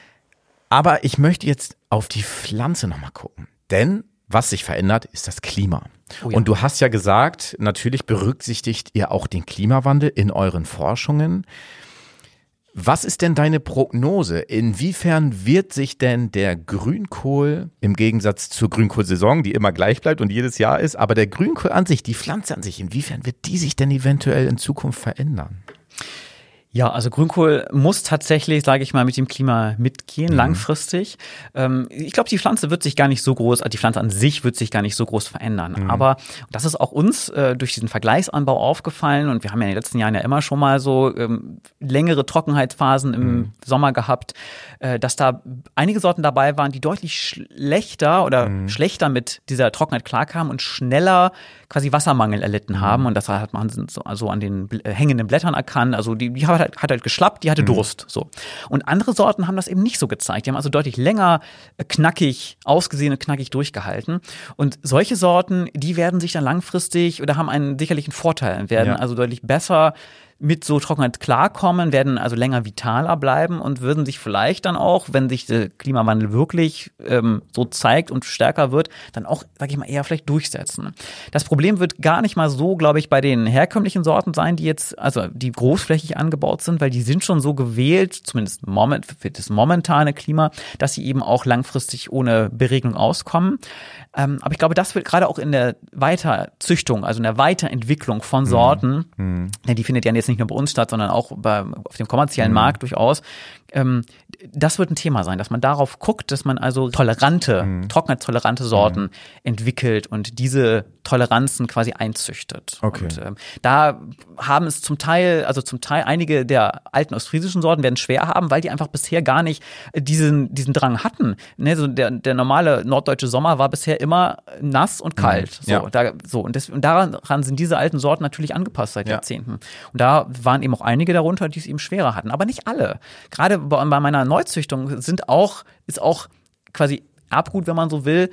Aber ich möchte jetzt auf die Pflanze nochmal gucken. Denn was sich verändert, ist das Klima. Oh ja. Und du hast ja gesagt, natürlich berücksichtigt ihr auch den Klimawandel in euren Forschungen. Was ist denn deine Prognose? Inwiefern wird sich denn der Grünkohl im Gegensatz zur Grünkohlsaison, die immer gleich bleibt und jedes Jahr ist, aber der Grünkohl an sich, die Pflanze an sich, inwiefern wird die sich denn eventuell in Zukunft verändern? Ja, also Grünkohl muss tatsächlich, sage ich mal, mit dem Klima mitgehen, mhm. langfristig. Ähm, ich glaube, die Pflanze wird sich gar nicht so groß, die Pflanze an sich wird sich gar nicht so groß verändern. Mhm. Aber das ist auch uns äh, durch diesen Vergleichsanbau aufgefallen und wir haben ja in den letzten Jahren ja immer schon mal so ähm, längere Trockenheitsphasen im mhm. Sommer gehabt, äh, dass da einige Sorten dabei waren, die deutlich schlechter oder mhm. schlechter mit dieser Trockenheit klarkamen und schneller quasi Wassermangel erlitten haben. Mhm. Und das hat man so also an den äh, hängenden Blättern erkannt. Also die, die hat, hat halt geschlappt, die hatte mhm. Durst. So. Und andere Sorten haben das eben nicht so gezeigt. Die haben also deutlich länger äh, knackig ausgesehen und knackig durchgehalten. Und solche Sorten, die werden sich dann langfristig oder haben einen sicherlichen Vorteil, werden ja. also deutlich besser mit so Trockenheit klarkommen, werden also länger vitaler bleiben und würden sich vielleicht dann auch, wenn sich der Klimawandel wirklich ähm, so zeigt und stärker wird, dann auch, sag ich mal, eher vielleicht durchsetzen. Das Problem wird gar nicht mal so, glaube ich, bei den herkömmlichen Sorten sein, die jetzt, also die großflächig angebaut sind, weil die sind schon so gewählt, zumindest moment, für das momentane Klima, dass sie eben auch langfristig ohne Beregnung auskommen. Ähm, aber ich glaube, das wird gerade auch in der Weiterzüchtung, also in der Weiterentwicklung von Sorten, mhm. denn die findet ja jetzt nicht nur bei uns statt, sondern auch bei, auf dem kommerziellen mhm. Markt durchaus, ähm, das wird ein Thema sein, dass man darauf guckt, dass man also tolerante, mhm. trockenheitstolerante Sorten mhm. entwickelt und diese Toleranzen quasi einzüchtet. Okay. Und ähm, da haben es zum Teil, also zum Teil einige der alten ostfriesischen Sorten werden schwer haben, weil die einfach bisher gar nicht diesen, diesen Drang hatten. Ne, so der, der normale norddeutsche Sommer war bisher immer nass und kalt. Mhm. Ja. So, da, so und, das, und daran sind diese alten Sorten natürlich angepasst seit ja. Jahrzehnten. Und da waren eben auch einige darunter, die es eben schwerer hatten, aber nicht alle. Gerade bei, bei meiner Neuzüchtung sind auch, ist auch quasi Erbgut, wenn man so will,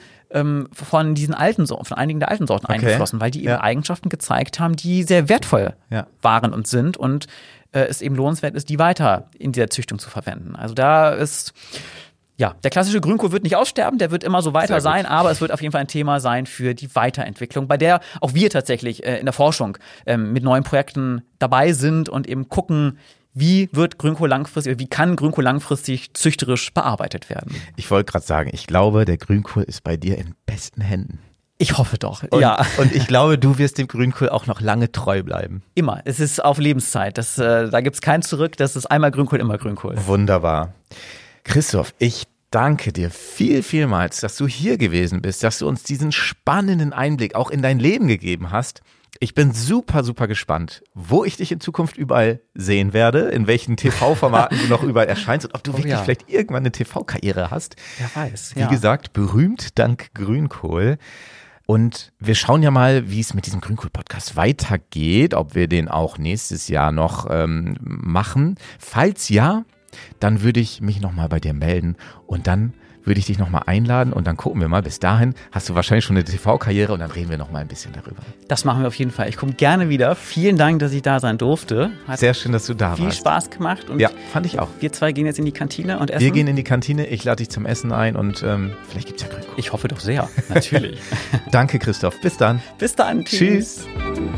von diesen alten Sorten, von einigen der alten Sorten okay. eingeflossen, weil die eben ja. Eigenschaften gezeigt haben, die sehr wertvoll ja. waren und sind und äh, es eben lohnenswert ist, die weiter in dieser Züchtung zu verwenden. Also da ist, ja, der klassische Grünkohl wird nicht aussterben, der wird immer so weiter sein, aber es wird auf jeden Fall ein Thema sein für die Weiterentwicklung, bei der auch wir tatsächlich äh, in der Forschung äh, mit neuen Projekten dabei sind und eben gucken, wie wird Grünkohl langfristig, wie kann Grünkohl langfristig züchterisch bearbeitet werden? Ich wollte gerade sagen, ich glaube, der Grünkohl ist bei dir in besten Händen. Ich hoffe doch, und, ja. Und ich glaube, du wirst dem Grünkohl auch noch lange treu bleiben. Immer. Es ist auf Lebenszeit. Das, äh, da gibt's kein Zurück. Das ist einmal Grünkohl, immer Grünkohl. Wunderbar. Christoph, ich danke dir viel, vielmals, dass du hier gewesen bist, dass du uns diesen spannenden Einblick auch in dein Leben gegeben hast. Ich bin super, super gespannt, wo ich dich in Zukunft überall sehen werde, in welchen T V-Formaten du noch überall erscheinst und ob du oh, wirklich ja. vielleicht irgendwann eine T V-Karriere hast. Wer weiß. Wie ja. gesagt, berühmt dank Grünkohl. Und wir schauen ja mal, wie es mit diesem Grünkohl-Podcast weitergeht, ob wir den auch nächstes Jahr noch ähm, machen. Falls ja, dann würde ich mich nochmal bei dir melden und dann würde ich dich nochmal einladen und dann gucken wir mal. Bis dahin hast du wahrscheinlich schon eine T V-Karriere und dann reden wir nochmal ein bisschen darüber. Das machen wir auf jeden Fall. Ich komme gerne wieder. Vielen Dank, dass ich da sein durfte. Hat Sehr schön, dass du da viel warst. Viel Spaß gemacht. Und ja, fand ich auch. Wir zwei gehen jetzt in die Kantine und essen. Wir gehen in die Kantine. Ich lade dich zum Essen ein und ähm, vielleicht gibt's ja Grünkohl. Ich hoffe doch sehr. Natürlich. Danke, Christoph. Bis dann. Bis dann. Tschüss. Tschüss.